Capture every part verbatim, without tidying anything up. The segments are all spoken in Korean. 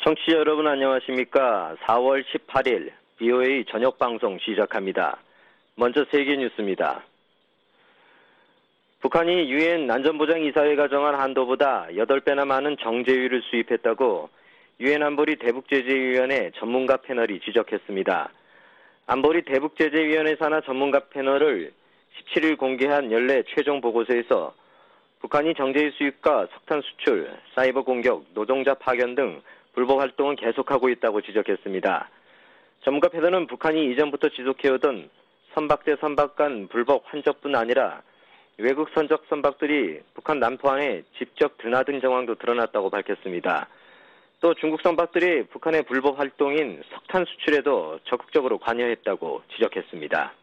청취자 여러분 안녕하십니까? 사월 십팔일 비오에이 저녁 방송 시작합니다. 먼저 세계 뉴스입니다. 북한이 유엔 안전보장이사회가 정한 한도보다 여덟 배나 많은 정제유를 수입했다고 유엔 안보리 대북제재위원회 전문가 패널이 지적했습니다. 안보리 대북제재위원회 산하 전문가 패널을 십칠일 공개한 연례 최종 보고서에서 북한이 정제유 수입과 석탄 수출, 사이버 공격, 노동자 파견 등 불법 활동은 계속하고 있다고 지적했습니다. 전문가 패널은 북한이 이전부터 지속해오던 선박 대 선박 간 불법 환적뿐 아니라 외국 선적 선박들이 북한 남포항에 직접 드나든 정황도 드러났다고 밝혔습니다. 또 중국 선박들이 북한의 불법 활동인 석탄 수출에도 적극적으로 관여했다고 지적했습니다.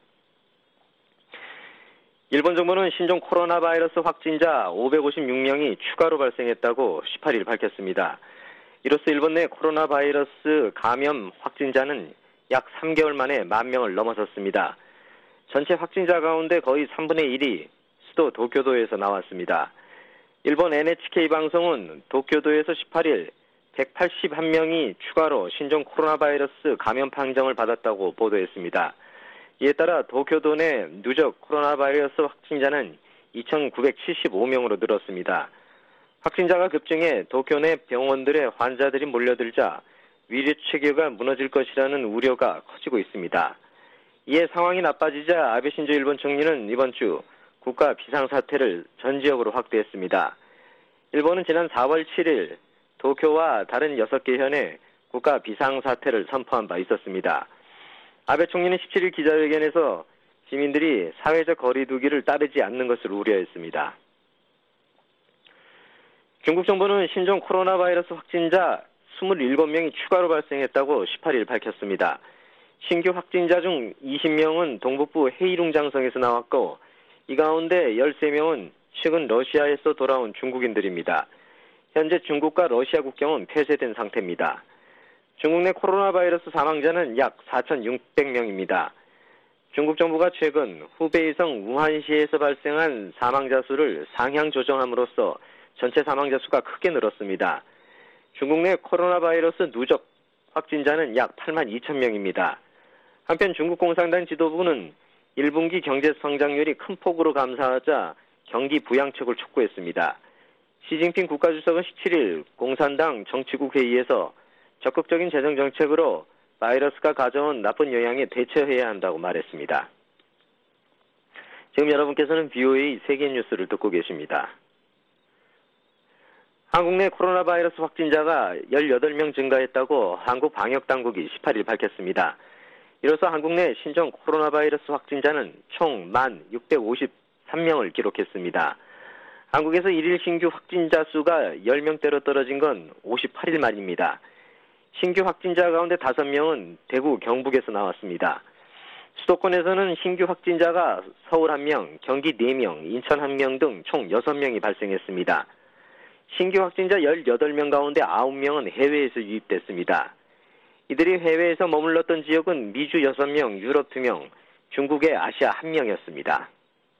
일본 정부는 신종 코로나 바이러스 확진자 오백오십육 명이 추가로 발생했다고 십팔일 밝혔습니다. 이로써 일본 내 코로나 바이러스 감염 확진자는 약 삼 개월 만에 만 명을 넘어섰습니다. 전체 확진자 가운데 거의 삼분의 일이 수도 도쿄도에서 나왔습니다. 일본 엔에이치케이 방송은 도쿄도에서 십팔일 백팔십일 명이 추가로 신종 코로나 바이러스 감염 판정을 받았다고 보도했습니다. 이에 따라 도쿄도 내 누적 코로나 바이러스 확진자는 이천구백칠십오 명으로 늘었습니다. 확진자가 급증해 도쿄 내 병원들의 환자들이 몰려들자 위료 체계가 무너질 것이라는 우려가 커지고 있습니다. 이에 상황이 나빠지자 아베 신조 일본 총리는 이번 주 국가 비상사태를 전 지역으로 확대했습니다. 일본은 지난 사월 칠일 도쿄와 다른 여섯 개 현에 국가 비상사태를 선포한 바 있었습니다. 아베 총리는 십칠일 기자회견에서 시민들이 사회적 거리 두기를 따르지 않는 것을 우려했습니다. 중국 정부는 신종 코로나 바이러스 확진자 이십칠 명이 추가로 발생했다고 십팔일 밝혔습니다. 신규 확진자 중 이십 명은 동북부 헤이룽장성에서 나왔고 이 가운데 십삼 명은 최근 러시아에서 돌아온 중국인들입니다. 현재 중국과 러시아 국경은 폐쇄된 상태입니다. 중국 내 코로나 바이러스 사망자는 약 사천육백 명입니다. 중국 정부가 최근 후베이성 우한시에서 발생한 사망자 수를 상향 조정함으로써 전체 사망자 수가 크게 늘었습니다. 중국 내 코로나 바이러스 누적 확진자는 약 팔만 이천 명입니다. 한편 중국 공산당 지도부는 일 분기 경제 성장률이 큰 폭으로 감소하자 경기 부양책을 촉구했습니다. 시진핑 국가주석은 십칠일 공산당 정치국 회의에서 적극적인 재정 정책으로 바이러스가 가져온 나쁜 영향에 대처해야 한다고 말했습니다. 지금 여러분께서는 비오에이 세계 뉴스를 듣고 계십니다. 한국 내 코로나 바이러스 확진자가 십팔 명 증가했다고 한국 방역당국이 십팔일 밝혔습니다. 이로써 한국 내 신종 코로나 바이러스 확진자는 총 만 육백오십삼 명을 기록했습니다. 한국에서 일일 신규 확진자 수가 십 명대로 떨어진 건 오십팔 일 만입니다. 신규 확진자 가운데 다섯 명은 대구, 경북에서 나왔습니다. 수도권에서는 신규 확진자가 서울 한 명, 경기 네 명, 인천 한 명 등 총 여섯 명이 발생했습니다. 신규 확진자 십팔 명 가운데 아홉 명은 해외에서 유입됐습니다. 이들이 해외에서 머물렀던 지역은 미주 여섯 명, 유럽 두 명, 중국의 아시아 한 명이었습니다.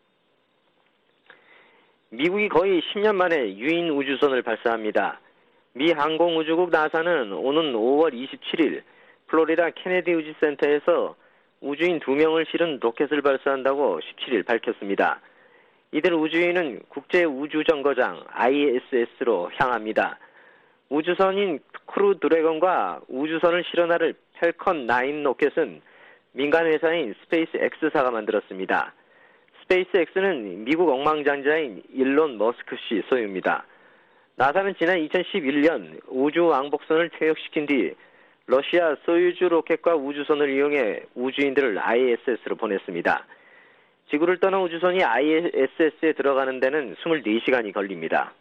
미국이 거의 십 년 만에 유인 우주선을 발사합니다. 미 항공우주국 나사는 오는 오월 이십칠일 플로리다 케네디 우주센터에서 우주인 두 명을 실은 로켓을 발사한다고 십칠일 밝혔습니다. 이들 우주인은 국제우주정거장 아이에스에스로 향합니다. 우주선인 크루 드래곤과 우주선을 실어나를 펠컨 나인 로켓은 민간 회사인 스페이스 X사가 만들었습니다. 스페이스 X는 미국 억만장자인 일론 머스크 씨 소유입니다. 나사는 지난 이천십일 년 우주 왕복선을 퇴역시킨 뒤 러시아 소유주 로켓과 우주선을 이용해 우주인들을 아이에스에스로 보냈습니다. 지구를 떠난 우주선이 아이에스에스에 들어가는 데는 이십사 시간이 걸립니다.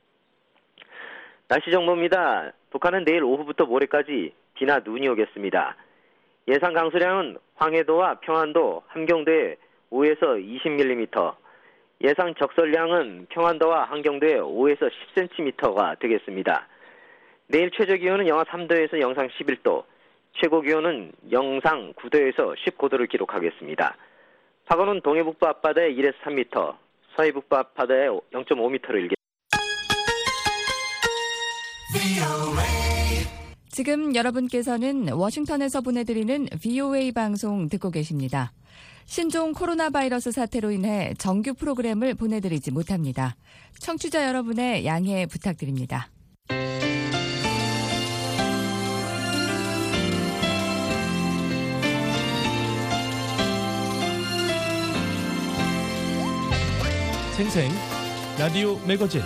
날씨 정보입니다. 북한은 내일 오후부터 모레까지 비나 눈이 오겠습니다. 예상 강수량은 황해도와 평안도, 함경도에 오에서 이십 밀리미터, 예상 적설량은 평안도와 함경도에 오에서 십 센티미터가 되겠습니다. 내일 최저 기온은 영하 삼 도에서 영상 십일 도, 최고 기온은 영상 구 도에서 십구 도를 기록하겠습니다. 파고는 동해북부 앞바다에 일에서 삼 미터, 서해북부 앞바다에 영 점 오 미터를 일겠습니다. 지금 여러분께서는 워싱턴에서 보내드리는 브이오에이 방송 듣고 계십니다. 신종 코로나 바이러스 사태로 인해 정규 프로그램을 보내드리지 못합니다. 청취자 여러분의 양해 부탁드립니다. 생생 라디오 매거진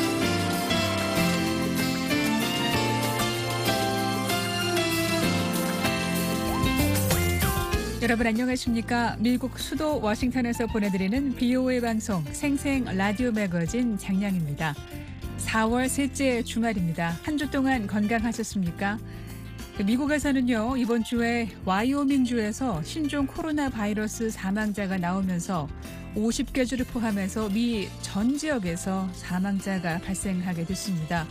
여러분 안녕하십니까? 미국 수도 워싱턴에서 보내드리는 브이오에이 방송 생생 라디오 매거진 장량입니다. 사월 셋째 주말입니다. 한 주 동안 건강하셨습니까? 미국에서는요, 이번 주에 와이오밍주에서 신종 코로나 바이러스 사망자가 나오면서 오십 개 주를 포함해서 미 전 지역에서 사망자가 발생하게 됐습니다.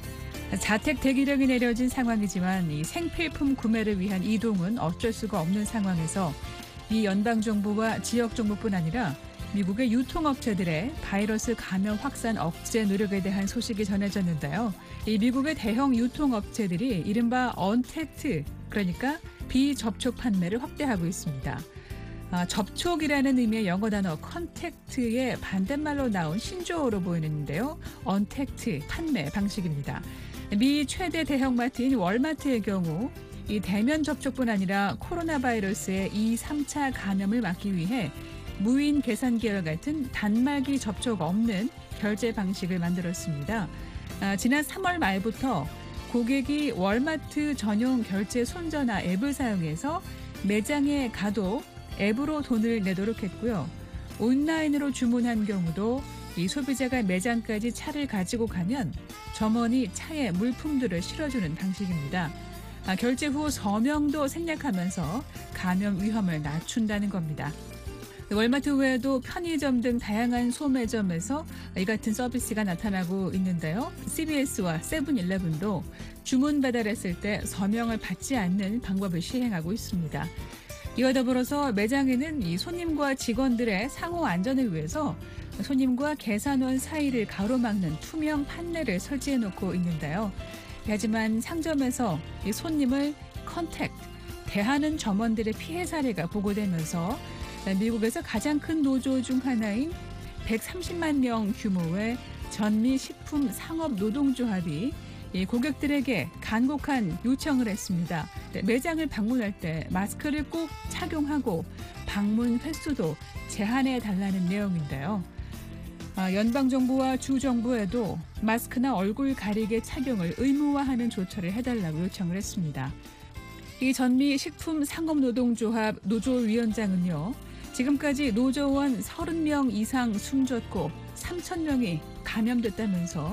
자택 대기령이 내려진 상황이지만 이 생필품 구매를 위한 이동은 어쩔 수가 없는 상황에서 미 연방정부와 지역정부뿐 아니라 미국의 유통업체들의 바이러스 감염 확산 억제 노력에 대한 소식이 전해졌는데요. 이 미국의 대형 유통업체들이 이른바 언택트, 그러니까 비접촉 판매를 확대하고 있습니다. 아, 접촉이라는 의미의 영어 단어 컨택트의 반대말로 나온 신조어로 보이는데요. 언택트 판매 방식입니다. 미 최대 대형마트인 월마트의 경우 이 대면 접촉뿐 아니라 코로나 바이러스의 이, 삼 차 감염을 막기 위해 무인 계산기와 같은 단말기 접촉 없는 결제 방식을 만들었습니다. 아, 지난 삼월 말부터 고객이 월마트 전용 결제 손전화 앱을 사용해서 매장에 가도 앱으로 돈을 내도록 했고요. 온라인으로 주문한 경우도 이 소비자가 매장까지 차를 가지고 가면 점원이 차에 물품들을 실어주는 방식입니다. 아, 결제 후 서명도 생략하면서 감염 위험을 낮춘다는 겁니다. 월마트 외에도 편의점 등 다양한 소매점에서 이 같은 서비스가 나타나고 있는데요. 씨브이에스와 세븐일레븐도 주문 배달했을 때 서명을 받지 않는 방법을 시행하고 있습니다. 이와 더불어서 매장에는 이 손님과 직원들의 상호 안전을 위해서 손님과 계산원 사이를 가로막는 투명 판넬을 설치해 놓고 있는데요. 하지만 상점에서 이 손님을 컨택트, 대하는 점원들의 피해 사례가 보고되면서 미국에서 가장 큰 노조 중 하나인 백삼십만 명 규모의 전미 식품 상업 노동조합이 이 고객들에게 간곡한 요청을 했습니다. 매장을 방문할 때 마스크를 꼭 착용하고 방문 횟수도 제한해 달라는 내용인데요. 아, 연방정부와 주정부에도 마스크나 얼굴 가리개 착용을 의무화하는 조처를 해달라고 요청을 했습니다. 이 전미 식품 상업노동조합 노조위원장은요, 지금까지 노조원 서른 명 이상 숨졌고 삼천 명이 감염됐다면서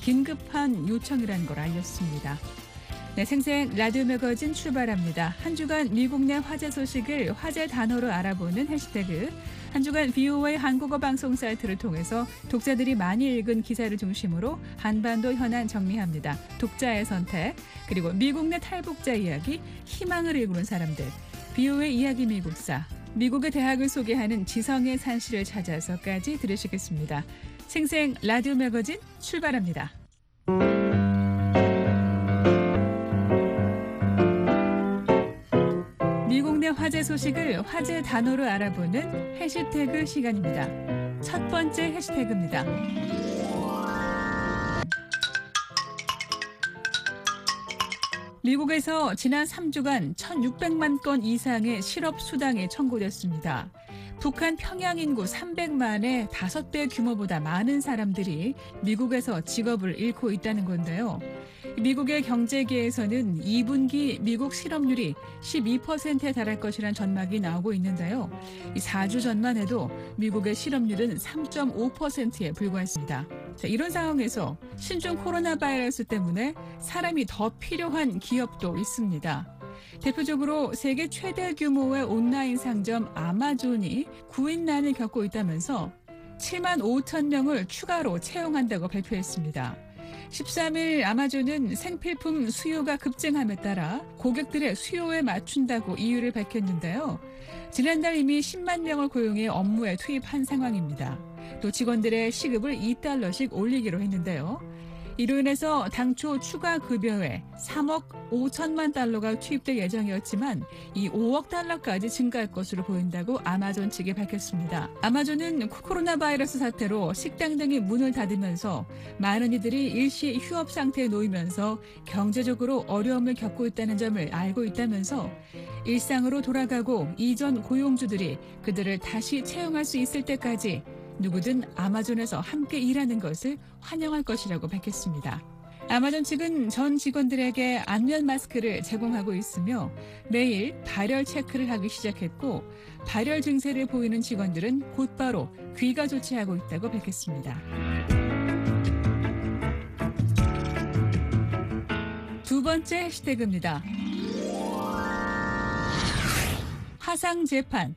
긴급한 요청이라는 걸 알렸습니다. 네, 생생 라디오 매거진 출발합니다. 한 주간 미국 내 화제 소식을 화제 단어로 알아보는 해시태그, 한 주간 브이오에이 한국어 방송 사이트를 통해서 독자들이 많이 읽은 기사를 중심으로 한반도 현안 정리합니다. 독자의 선택, 그리고 미국 내 탈북자 이야기, 희망을 이루는 사람들, 브이오에이 이야기 미국사, 미국의 대학을 소개하는 지성의 산실을 찾아서까지 들으시겠습니다. 생생 라디오 매거진 출발합니다. 미국 내 화제 소식을 화제 단어로 알아보는 해시태그 시간입니다. 첫 번째 해시태그입니다. 미국에서 지난 삼 주간 천육백만 건 이상의 실업 수당이 청구됐습니다. 북한 평양 인구 삼백만의 다섯 배 규모보다 많은 사람들이 미국에서 직업을 잃고 있다는 건데요. 미국의 경제계에서는 이 분기 미국 실업률이 십이 퍼센트에 달할 것이라는 전망이 나오고 있는데요. 사 주 전만 해도 미국의 실업률은 삼 점 오 퍼센트에 불과했습니다. 자, 이런 상황에서 신종 코로나 바이러스 때문에 사람이 더 필요한 기업도 있습니다. 대표적으로 세계 최대 규모의 온라인 상점 아마존이 구인난을 겪고 있다면서 칠만 오천 명을 추가로 채용한다고 발표했습니다. 십삼 일 아마존은 생필품 수요가 급증함에 따라 고객들의 수요에 맞춘다고 이유를 밝혔는데요. 지난달 이미 십만 명을 고용해 업무에 투입한 상황입니다. 또 직원들의 시급을 이 달러씩 올리기로 했는데요. 이로 인해서 당초 추가 급여에 삼억 오천만 달러가 투입될 예정이었지만 이 오억 달러까지 증가할 것으로 보인다고 아마존 측이 밝혔습니다. 아마존은 코로나 바이러스 사태로 식당 등이 문을 닫으면서 많은 이들이 일시 휴업 상태에 놓이면서 경제적으로 어려움을 겪고 있다는 점을 알고 있다면서 일상으로 돌아가고 이전 고용주들이 그들을 다시 채용할 수 있을 때까지 누구든 아마존에서 함께 일하는 것을 환영할 것이라고 밝혔습니다. 아마존 측은 전 직원들에게 안면 마스크를 제공하고 있으며 매일 발열 체크를 하기 시작했고 발열 증세를 보이는 직원들은 곧바로 귀가 조치하고 있다고 밝혔습니다. 두 번째 해시태그입니다. 화상 재판.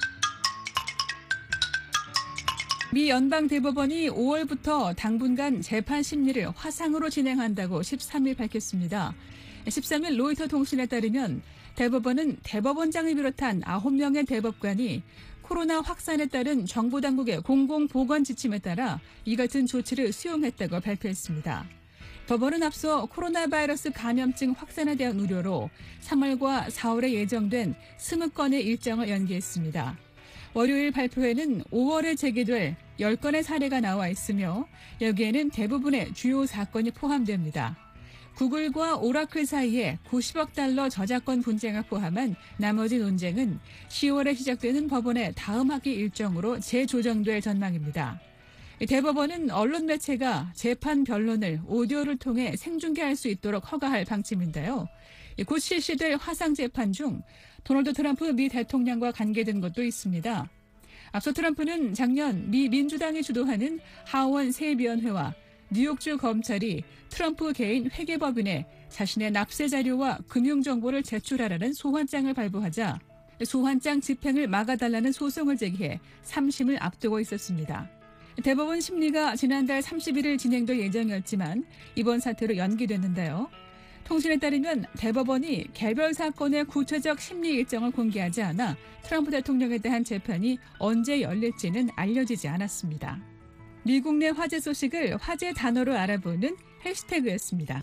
미 연방대법원이 오월부터 당분간 재판 심리를 화상으로 진행한다고 십삼 일 밝혔습니다. 십삼 일 로이터 통신에 따르면 대법원은 대법원장을 비롯한 아홉 명의 대법관이 코로나 확산에 따른 정부 당국의 공공보건 지침에 따라 이 같은 조치를 수용했다고 발표했습니다. 법원은 앞서 코로나 바이러스 감염증 확산에 대한 우려로 삼월과 사월에 예정된 이십 건의 일정을 연기했습니다. 월요일 발표에는 오월에 제기될 열 건의 사례가 나와 있으며 여기에는 대부분의 주요 사건이 포함됩니다. 구글과 오라클 사이에 구십억 달러 저작권 분쟁을 포함한 나머지 논쟁은 시월에 시작되는 법원의 다음 학기 일정으로 재조정될 전망입니다. 대법원은 언론 매체가 재판 변론을 오디오를 통해 생중계할 수 있도록 허가할 방침인데요. 곧 실시될 화상 재판 중 도널드 트럼프 미 대통령과 관계된 것도 있습니다. 앞서 트럼프는 작년 미 민주당이 주도하는 하원 세위원회와 뉴욕주 검찰이 트럼프 개인 회계법인에 자신의 납세 자료와 금융정보를 제출하라는 소환장을 발부하자 소환장 집행을 막아달라는 소송을 제기해 삼 심을 앞두고 있었습니다. 대법원 심리가 지난달 삼십일 일 진행될 예정이었지만 이번 사태로 연기됐는데요. 통신에 따르면 대법원이 개별 사건의 구체적 심리 일정을 공개하지 않아 트럼프 대통령에 대한 재판이 언제 열릴지는 알려지지 않았습니다. 미국 내 화제 소식을 화제 단어로 알아보는 해시태그였습니다.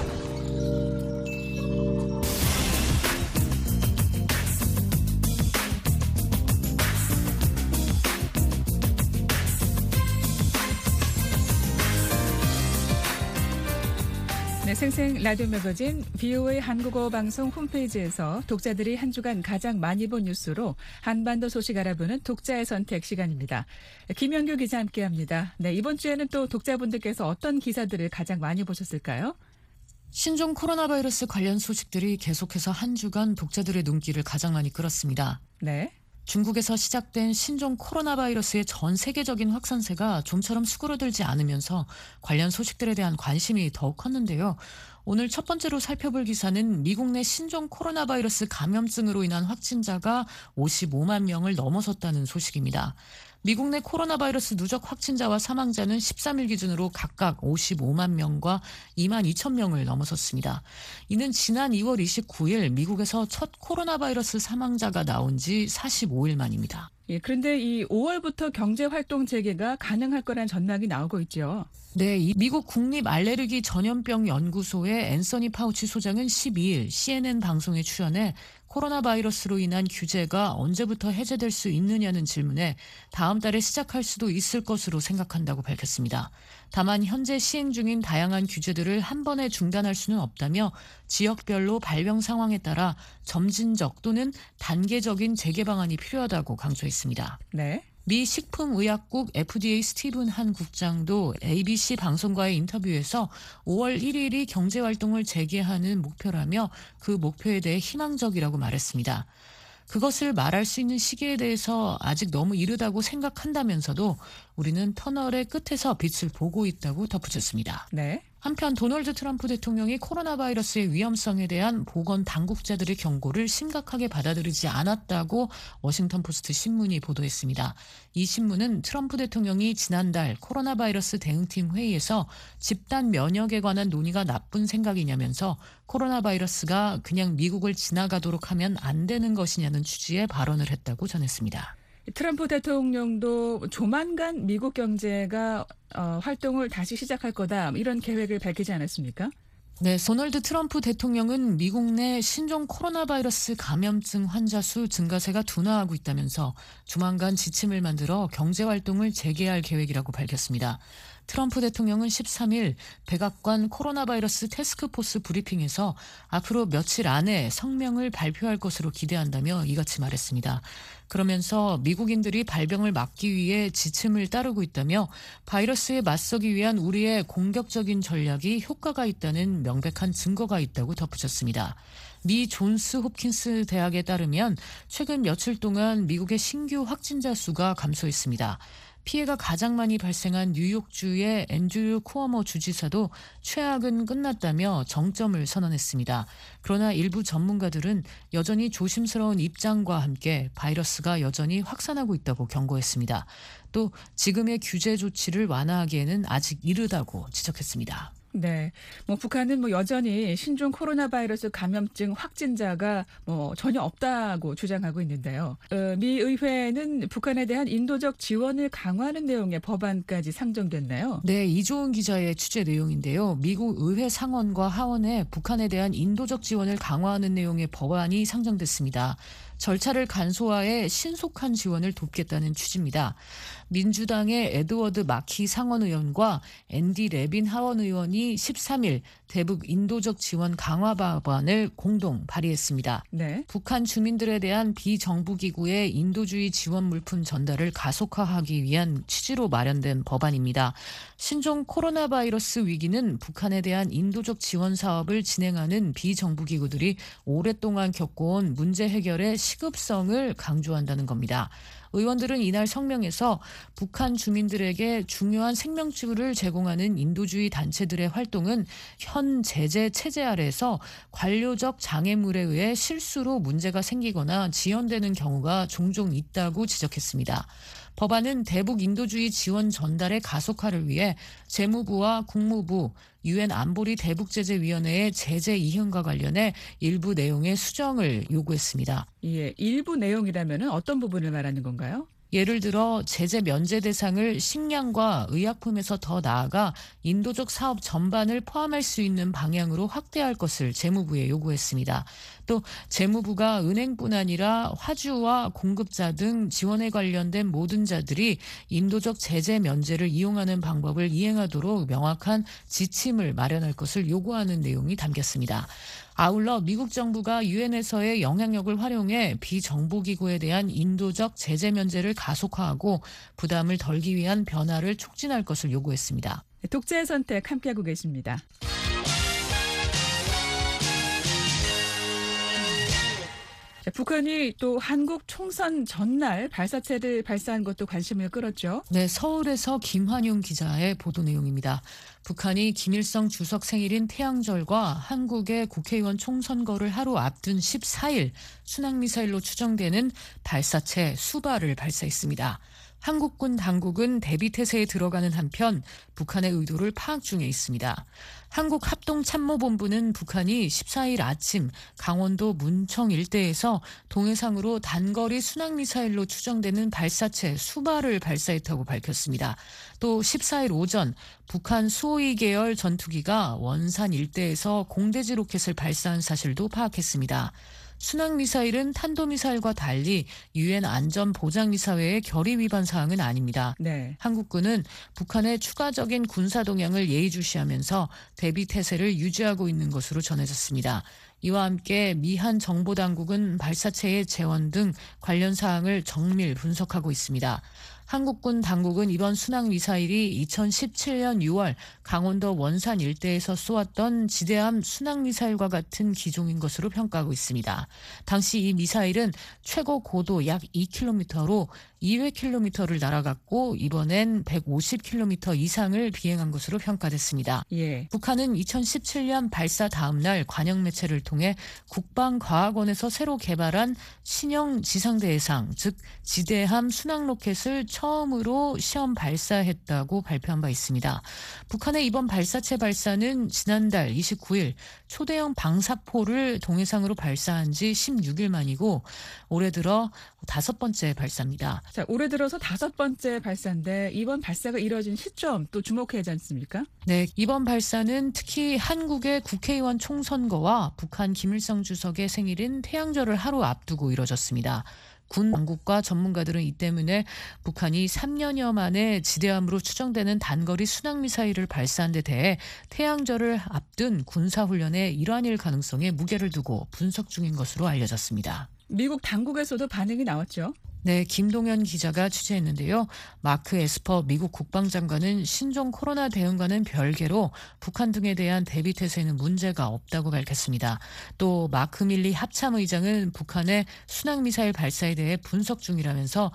네, 생생 라디오 매거진 브이오에이 한국어 방송 홈페이지에서 독자들이 한 주간 가장 많이 본 뉴스로 한반도 소식 알아보는 독자의 선택 시간입니다. 김현규 기자 함께합니다. 네, 이번 주에는 또 독자분들께서 어떤 기사들을 가장 많이 보셨을까요? 신종 코로나 바이러스 관련 소식들이 계속해서 한 주간 독자들의 눈길을 가장 많이 끌었습니다. 네. 중국에서 시작된 신종 코로나 바이러스의 전 세계적인 확산세가 좀처럼 수그러들지 않으면서 관련 소식들에 대한 관심이 더욱 컸는데요. 오늘 첫 번째로 살펴볼 기사는 미국 내 신종 코로나 바이러스 감염증으로 인한 확진자가 오십오만 명을 넘어섰다는 소식입니다. 미국 내 코로나 바이러스 누적 확진자와 사망자는 십삼 일 기준으로 각각 오십오만 명과 이만 이천 명을 넘어섰습니다. 이는 지난 이월 이십구일 미국에서 첫 코로나 바이러스 사망자가 나온 지 사십오 일 만입니다. 예, 그런데 이 오월부터 경제활동 재개가 가능할 거라는 전망이 나오고 있죠. 네, 이 미국 국립 알레르기 전염병 연구소의 앤서니 파우치 소장은 십이 일 씨엔엔 방송에 출연해 코로나 바이러스로 인한 규제가 언제부터 해제될 수 있느냐는 질문에 다음 달에 시작할 수도 있을 것으로 생각한다고 밝혔습니다. 다만 현재 시행 중인 다양한 규제들을 한 번에 중단할 수는 없다며 지역별로 발병 상황에 따라 점진적 또는 단계적인 재개 방안이 필요하다고 강조했습니다. 네. 미 식품의약국 에프디에이 스티븐 한 국장도 에이비씨 방송과의 인터뷰에서 오월 일일이 경제활동을 재개하는 목표라며 그 목표에 대해 희망적이라고 말했습니다. 그것을 말할 수 있는 시기에 대해서 아직 너무 이르다고 생각한다면서도 우리는 터널의 끝에서 빛을 보고 있다고 덧붙였습니다. 네. 한편 도널드 트럼프 대통령이 코로나 바이러스의 위험성에 대한 보건 당국자들의 경고를 심각하게 받아들이지 않았다고 워싱턴 포스트 신문이 보도했습니다. 이 신문은 트럼프 대통령이 지난달 코로나 바이러스 대응팀 회의에서 집단 면역에 관한 논의가 나쁜 생각이냐면서 코로나 바이러스가 그냥 미국을 지나가도록 하면 안 되는 것이냐는 취지의 발언을 했다고 전했습니다. 트럼프 대통령도 조만간 미국 경제가 어, 활동을 다시 시작할 거다 이런 계획을 밝히지 않았습니까? 네, 도널드 트럼프 대통령은 미국 내 신종 코로나 바이러스 감염증 환자 수 증가세가 둔화하고 있다면서 조만간 지침을 만들어 경제활동을 재개할 계획이라고 밝혔습니다. 트럼프 대통령은 십삼 일 백악관 코로나 바이러스 태스크포스 브리핑에서 앞으로 며칠 안에 성명을 발표할 것으로 기대한다며 이같이 말했습니다. 그러면서 미국인들이 발병을 막기 위해 지침을 따르고 있다며 바이러스에 맞서기 위한 우리의 공격적인 전략이 효과가 있다는 명백한 증거가 있다고 덧붙였습니다. 미 존스 홉킨스 대학에 따르면 최근 며칠 동안 미국의 신규 확진자 수가 감소했습니다. 피해가 가장 많이 발생한 뉴욕주의 앤드류 쿠어모 주지사도 최악은 끝났다며 정점을 선언했습니다. 그러나 일부 전문가들은 여전히 조심스러운 입장과 함께 바이러스가 여전히 확산하고 있다고 경고했습니다. 또 지금의 규제 조치를 완화하기에는 아직 이르다고 지적했습니다. 네, 뭐 북한은 뭐 여전히 신종 코로나 바이러스 감염증 확진자가 뭐 전혀 없다고 주장하고 있는데요. 어, 미 의회는 북한에 대한 인도적 지원을 강화하는 내용의 법안까지 상정됐나요? 네, 이조은 기자의 취재 내용인데요. 미국 의회 상원과 하원에 북한에 대한 인도적 지원을 강화하는 내용의 법안이 상정됐습니다. 절차를 간소화해 신속한 지원을 돕겠다는 취지입니다. 민주당의 에드워드 마키 상원의원과 앤디 레빈 하원의원이 십삼 일 대북 인도적 지원 강화 법안을 공동 발의했습니다. 네. 북한 주민들에 대한 비정부기구의 인도주의 지원 물품 전달을 가속화하기 위한 취지로 마련된 법안입니다. 신종 코로나 바이러스 위기는 북한에 대한 인도적 지원 사업을 진행하는 비정부기구들이 오랫동안 겪어온 문제 해결의 시급성을 강조한다는 겁니다. 의원들은 이날 성명에서 북한 주민들에게 중요한 생명줄을 제공하는 인도주의 단체들의 활동은 현 제재 체제 아래에서 관료적 장애물에 의해 실수로 문제가 생기거나 지연되는 경우가 종종 있다고 지적했습니다. 법안은 대북 인도주의 지원 전달의 가속화를 위해 재무부와 국무부, 유엔 안보리 대북제재위원회의 제재 이행과 관련해 일부 내용의 수정을 요구했습니다. 예, 일부 내용이라면 어떤 부분을 말하는 건가요? 예를 들어 제재 면제 대상을 식량과 의약품에서 더 나아가 인도적 사업 전반을 포함할 수 있는 방향으로 확대할 것을 재무부에 요구했습니다. 또 재무부가 은행뿐 아니라 화주와 공급자 등 지원에 관련된 모든 자들이 인도적 제재 면제를 이용하는 방법을 이행하도록 명확한 지침을 마련할 것을 요구하는 내용이 담겼습니다. 아울러 미국 정부가 유엔에서의 영향력을 활용해 비정부기구에 대한 인도적 제재 면제를 가속화하고 부담을 덜기 위한 변화를 촉진할 것을 요구했습니다. 독재의 선택 함께하고 계십니다. 자, 북한이 또 한국 총선 전날 발사체를 발사한 것도 관심을 끌었죠. 네, 서울에서 김환용 기자의 보도 내용입니다. 북한이 김일성 주석 생일인 태양절과 한국의 국회의원 총선거를 하루 앞둔 십사 일 순항미사일로 추정되는 발사체 수발을 발사했습니다. 한국군 당국은 대비태세에 들어가는 한편 북한의 의도를 파악 중에 있습니다. 한국합동참모본부는 북한이 십사 일 아침 강원도 문청 일대에서 동해상으로 단거리 순항미사일로 추정되는 발사체 수발을 발사했다고 밝혔습니다. 또 십사 일 오전 북한 수호이 계열 전투기가 원산 일대에서 공대지 로켓을 발사한 사실도 파악했습니다. 순항미사일은 탄도미사일과 달리 유엔 안전보장이사회의 결의 위반 사항은 아닙니다. 네. 한국군은 북한의 추가적인 군사 동향을 예의주시하면서 대비태세를 유지하고 있는 것으로 전해졌습니다. 이와 함께 미한 정보당국은 발사체의 재원 등 관련 사항을 정밀 분석하고 있습니다. 한국군 당국은 이번 순항미사일이 이천십칠 년 유월 강원도 원산 일대에서 쏘았던 지대함 순항미사일과 같은 기종인 것으로 평가하고 있습니다. 당시 이 미사일은 최고 고도 약 이 킬로미터로 이백 킬로미터를 날아갔고 이번엔 백오십 킬로미터 이상을 비행한 것으로 평가됐습니다. 예. 북한은 이천십칠 년 발사 다음 날 관영 매체를 통해 국방과학원에서 새로 개발한 신형 지상대해상, 즉 지대함 순항로켓을 처음으로 시험 발사했다고 발표한 바 있습니다. 북한의 이번 발사체 발사는 지난달 이십구 일 초대형 방사포를 동해상으로 발사한 지 십육 일 만이고 올해 들어 다섯 번째 발사입니다. 자, 올해 들어서 다섯 번째 발사인데 이번 발사가 이뤄진 시점 또 주목해야 하지 않습니까? 네, 이번 발사는 특히 한국의 국회의원 총선거와 북한 김일성 주석의 생일인 태양절을 하루 앞두고 이뤄졌습니다. 군 당국과 전문가들은 이 때문에 북한이 삼 년여 만에 지대함으로 추정되는 단거리 순항미사일을 발사한 데 대해 태양절을 앞둔 군사훈련의 일환일 가능성에 무게를 두고 분석 중인 것으로 알려졌습니다. 미국 당국에서도 반응이 나왔죠. 네, 김동현 기자가 취재했는데요. 마크 에스퍼 미국 국방장관은 신종 코로나 대응과는 별개로 북한 등에 대한 대비 태세에는 문제가 없다고 밝혔습니다. 또 마크 밀리 합참의장은 북한의 순항미사일 발사에 대해 분석 중이라면서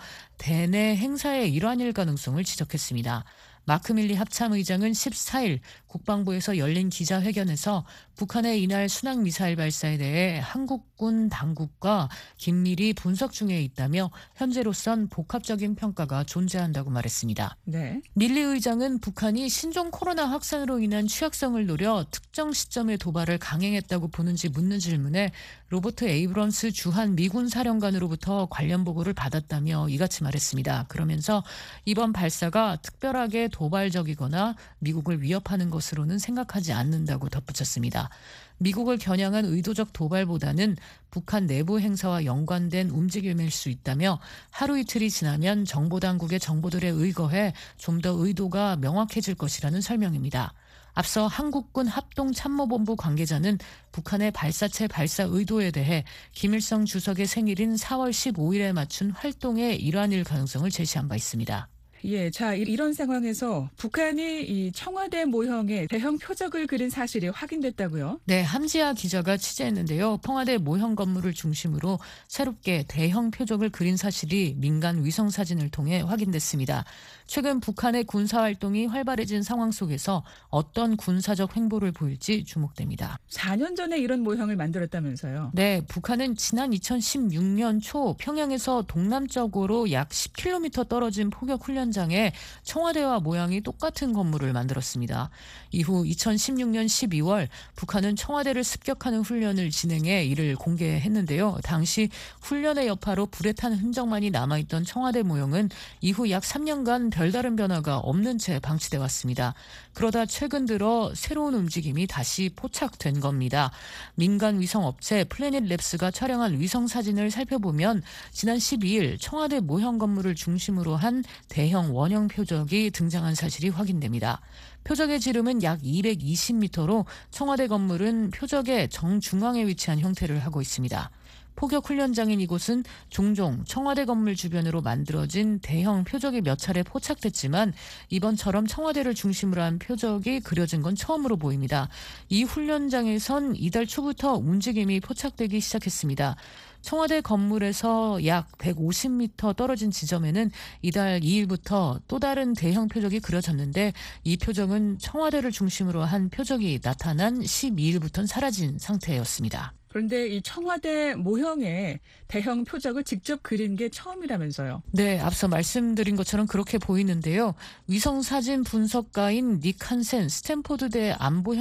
대내 행사의 일환일 가능성을 지적했습니다. 마크 밀리 합참의장은 십사 일 국방부에서 열린 기자회견에서 북한의 이날 순항미사일 발사에 대해 한국군 당국과 긴밀히 분석 중에 있다며 현재로선 복합적인 평가가 존재한다고 말했습니다. 네. 밀리 의장은 북한이 신종 코로나 확산으로 인한 취약성을 노려 특정 시점에 도발을 강행했다고 보는지 묻는 질문에 로버트 에이브럼스 주한 미군 사령관으로부터 관련 보고를 받았다며 이같이 말했습니다. 그러면서 이번 발사가 특별하게 도발적이거나 미국을 위협하는 것으로는 생각하지 않는다고 덧붙였습니다. 미국을 겨냥한 의도적 도발보다는 북한 내부 행사와 연관된 움직임일 수 있다며 하루 이틀이 지나면 정보당국의 정보들에 의거해 좀 더 의도가 명확해질 것이라는 설명입니다. 앞서 한국군 합동참모본부 관계자는 북한의 발사체 발사 의도에 대해 김일성 주석의 생일인 사월 십오일에 맞춘 활동의 일환일 가능성을 제시한 바 있습니다. 예, 자, 이런 상황에서 북한이 이 청와대 모형의 대형 표적을 그린 사실이 확인됐다고요? 네, 함지아 기자가 취재했는데요. 청와대 모형 건물을 중심으로 새롭게 대형 표적을 그린 사실이 민간 위성 사진을 통해 확인됐습니다. 최근 북한의 군사활동이 활발해진 상황 속에서 어떤 군사적 행보를 보일지 주목됩니다. 사 년 전에 이런 모형을 만들었다면서요? 네, 북한은 지난 이천십육 년 초 평양에서 동남쪽으로 약 십 킬로미터 떨어진 포격 훈련장에 청와대와 모양이 똑같은 건물을 만들었습니다. 이후 이천십육 년 십이월 북한은 청와대를 습격하는 훈련을 진행해 이를 공개했는데요. 당시 훈련의 여파로 불에 탄 흔적만이 남아있던 청와대 모형은 이후 약 삼 년간 별다른 변화가 없는 채 방치돼 왔습니다. 그러다 최근 들어 새로운 움직임이 다시 포착된 겁니다. 민간 위성 업체 플래닛랩스가 촬영한 위성 사진을 살펴보면 지난 십이일 청와대 모형 건물을 중심으로 한 대형 원형 표적이 등장한 사실이 확인됩니다. 표적의 지름은 약 이백이십 미터로 청와대 건물은 표적의 정중앙에 위치한 형태를 하고 있습니다. 포격 훈련장인 이곳은 종종 청와대 건물 주변으로 만들어진 대형 표적이 몇 차례 포착됐지만 이번처럼 청와대를 중심으로 한 표적이 그려진 건 처음으로 보입니다. 이 훈련장에선 이달 초부터 움직임이 포착되기 시작했습니다. 청와대 건물에서 약 백오십 미터 떨어진 지점에는 이달 이일부터 또 다른 대형 표적이 그려졌는데 이 표적은 청와대를 중심으로 한 표적이 나타난 십이일부터는 사라진 상태였습니다. 그런데 이 청와대 모형의 대형 표적을 직접 그린 게 처음이라면서요? 네, 앞서 말씀드린 것처럼 그렇게 보이는데요. 위성사진 분석가인 닉 한센 스탠포드대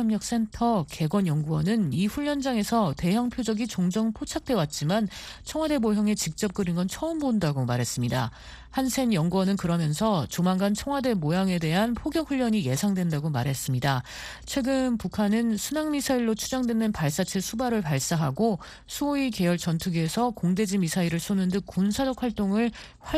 안보협력센터 개건연구원은 이 훈련장에서 대형 표적이 종종 포착돼 왔지만 청와대 모형에 직접 그린 건 처음 본다고 말했습니다. 한센 연구원은 그러면서 조만간 청와대 모양에 대한 포격 훈련이 예상된다고 말했습니다. 최근 북한은 순항미사일로 추정되는 발사체 수발을 발사하고 수호이 계열 전투기에서 공대지 미사일을 쏘는 듯 군사적 활동을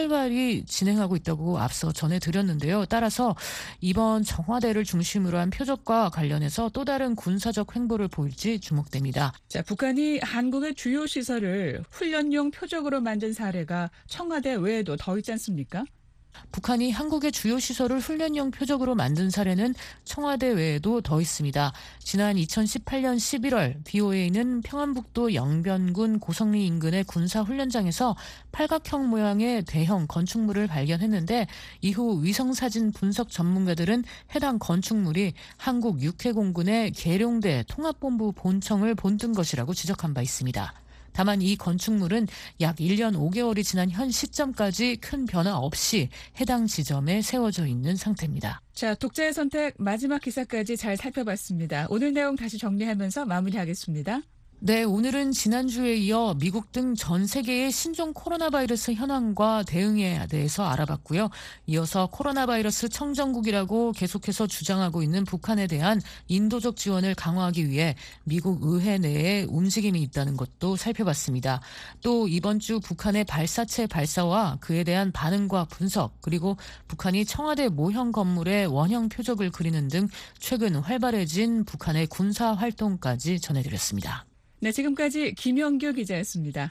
활발히 진행하고 있다고 앞서 전해드렸는데요. 따라서 이번 청와대를 중심으로 한 표적과 관련해서 또 다른 군사적 행보를 보일지 주목됩니다. 자, 북한이 한국의 주요 시설을 훈련용 표적으로 만든 사례가 청와대 외에도 더 있지 않습니까? 습니까? 북한이 한국의 주요 시설을 훈련용 표적으로 만든 사례는 청와대 외에도 더 있습니다. 지난 이천십팔 년 십일월 비오에이는 평안북도 영변군 고성리 인근의 군사훈련장에서 팔각형 모양의 대형 건축물을 발견했는데 이후 위성사진 분석 전문가들은 해당 건축물이 한국 육해공군의 계룡대 통합본부 본청을 본뜬 것이라고 지적한 바 있습니다. 다만 이 건축물은 약 일 년 오 개월이 지난 현 시점까지 큰 변화 없이 해당 지점에 세워져 있는 상태입니다. 자, 독자의 선택 마지막 기사까지 잘 살펴봤습니다. 오늘 내용 다시 정리하면서 마무리하겠습니다. 네, 오늘은 지난주에 이어 미국 등 전 세계의 신종 코로나 바이러스 현황과 대응에 대해서 알아봤고요. 이어서 코로나 바이러스 청정국이라고 계속해서 주장하고 있는 북한에 대한 인도적 지원을 강화하기 위해 미국 의회 내에 움직임이 있다는 것도 살펴봤습니다. 또 이번 주 북한의 발사체 발사와 그에 대한 반응과 분석, 그리고 북한이 청와대 모형 건물에 원형 표적을 그리는 등 최근 활발해진 북한의 군사 활동까지 전해드렸습니다. 네, 지금까지 김영규 기자였습니다.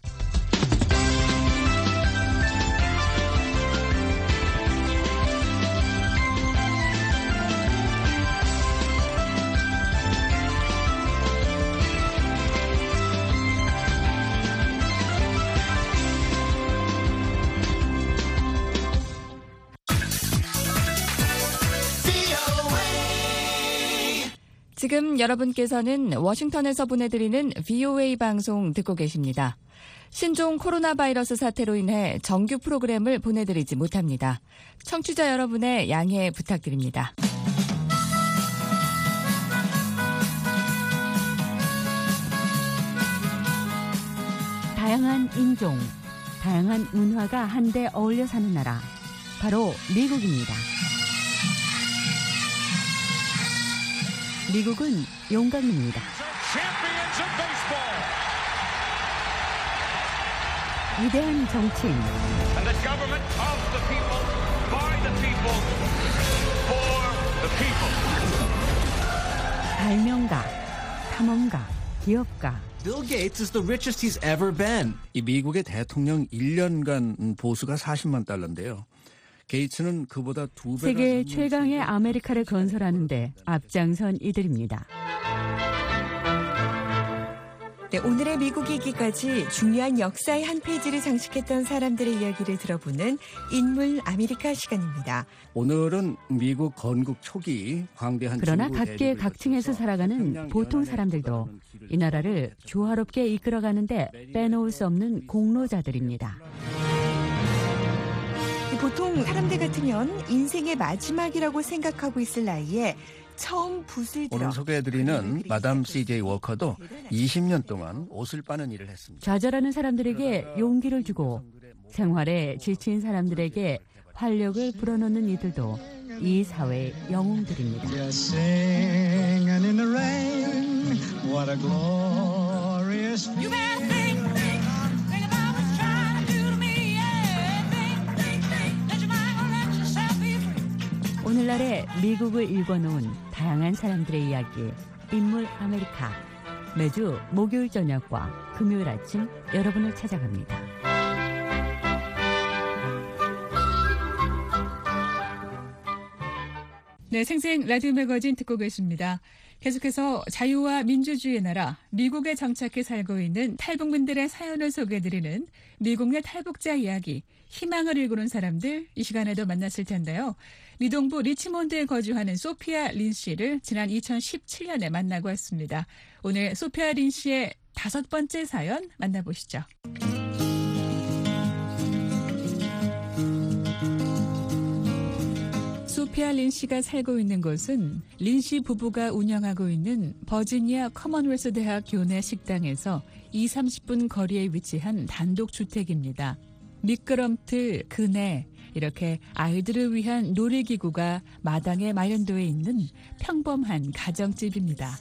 지금 여러분께서는 워싱턴에서 보내드리는 브이오에이 방송 듣고 계십니다. 신종 코로나 바이러스 사태로 인해 정규 프로그램을 보내드리지 못합니다. 청취자 여러분의 양해 부탁드립니다. 다양한 인종, 다양한 문화가 한데 어울려 사는 나라, 바로 미국입니다. 미국은 용광로입니다. 위대한 정치인, 발명가, 탐험가, 기업가. Bill Gates is the richest he's ever been. 이 미국의 대통령 일 년간 보수가 사십만 달러인데요. 게이츠는 그보다 두 배. 세계 최강의 아메리카를 건설하는데 앞장선 이들입니다. 네, 오늘의 미국 이기까지 중요한 역사의 한 페이지를 장식했던 사람들의 이야기를 들어보는 인물 아메리카 시간입니다. 오늘은 미국 건국 초기 광대한 그러나 각계 각층에서 살아가는 보통 사람들도 이 나라를 조화롭게 이끌어가는데 빼놓을 수 없는 공로자들입니다. 보통 사람들 같으면 인생의 마지막이라고 생각하고 있을 나이에 처음 붓을 들어 오늘 소개해드리는 마담 씨제이 워커도 이십 년 동안 옷을 빠는 일을 했습니다. 좌절하는 사람들에게 용기를 주고 생활에 지친 사람들에게 활력을 불어넣는 이들도 이 사회의 영웅들입니다. 오늘날의 미국을 읽어놓은 다양한 사람들의 이야기, 인물 아메리카. 매주 목요일 저녁과 금요일 아침 여러분을 찾아갑니다. 네, 생생 라디오 매거진 듣고 계십니다. 계속해서 자유와 민주주의의 나라 미국에 정착해 살고 있는 탈북민들의 사연을 소개해드리는 미국 내 탈북자 이야기, 희망을 일구는 사람들, 이 시간에도 만났을 텐데요. 미동부 리치몬드에 거주하는 소피아 린 씨를 지난 이천십칠 년에 만나고 왔습니다. 오늘 소피아 린 씨의 다섯 번째 사연 만나보시죠. 소피아 린 씨가 살고 있는 곳은 린 씨 부부가 운영하고 있는 버지니아 커먼웰스 대학 교내 식당에서 이삼십 분 거리에 위치한 단독주택입니다. 미끄럼틀, 그네, 이렇게 아이들을 위한 놀이기구가 마당에 마련되어 있는 평범한 가정집입니다.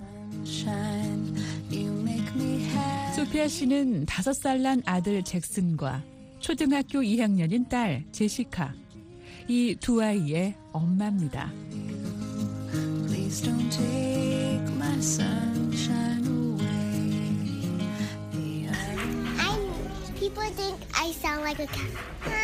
소피아 씨는 다섯 살 난 아들 잭슨과 초등학교 이 학년인 딸 제시카, 이 두 아이의 엄마입니다. People think I sound like a cat.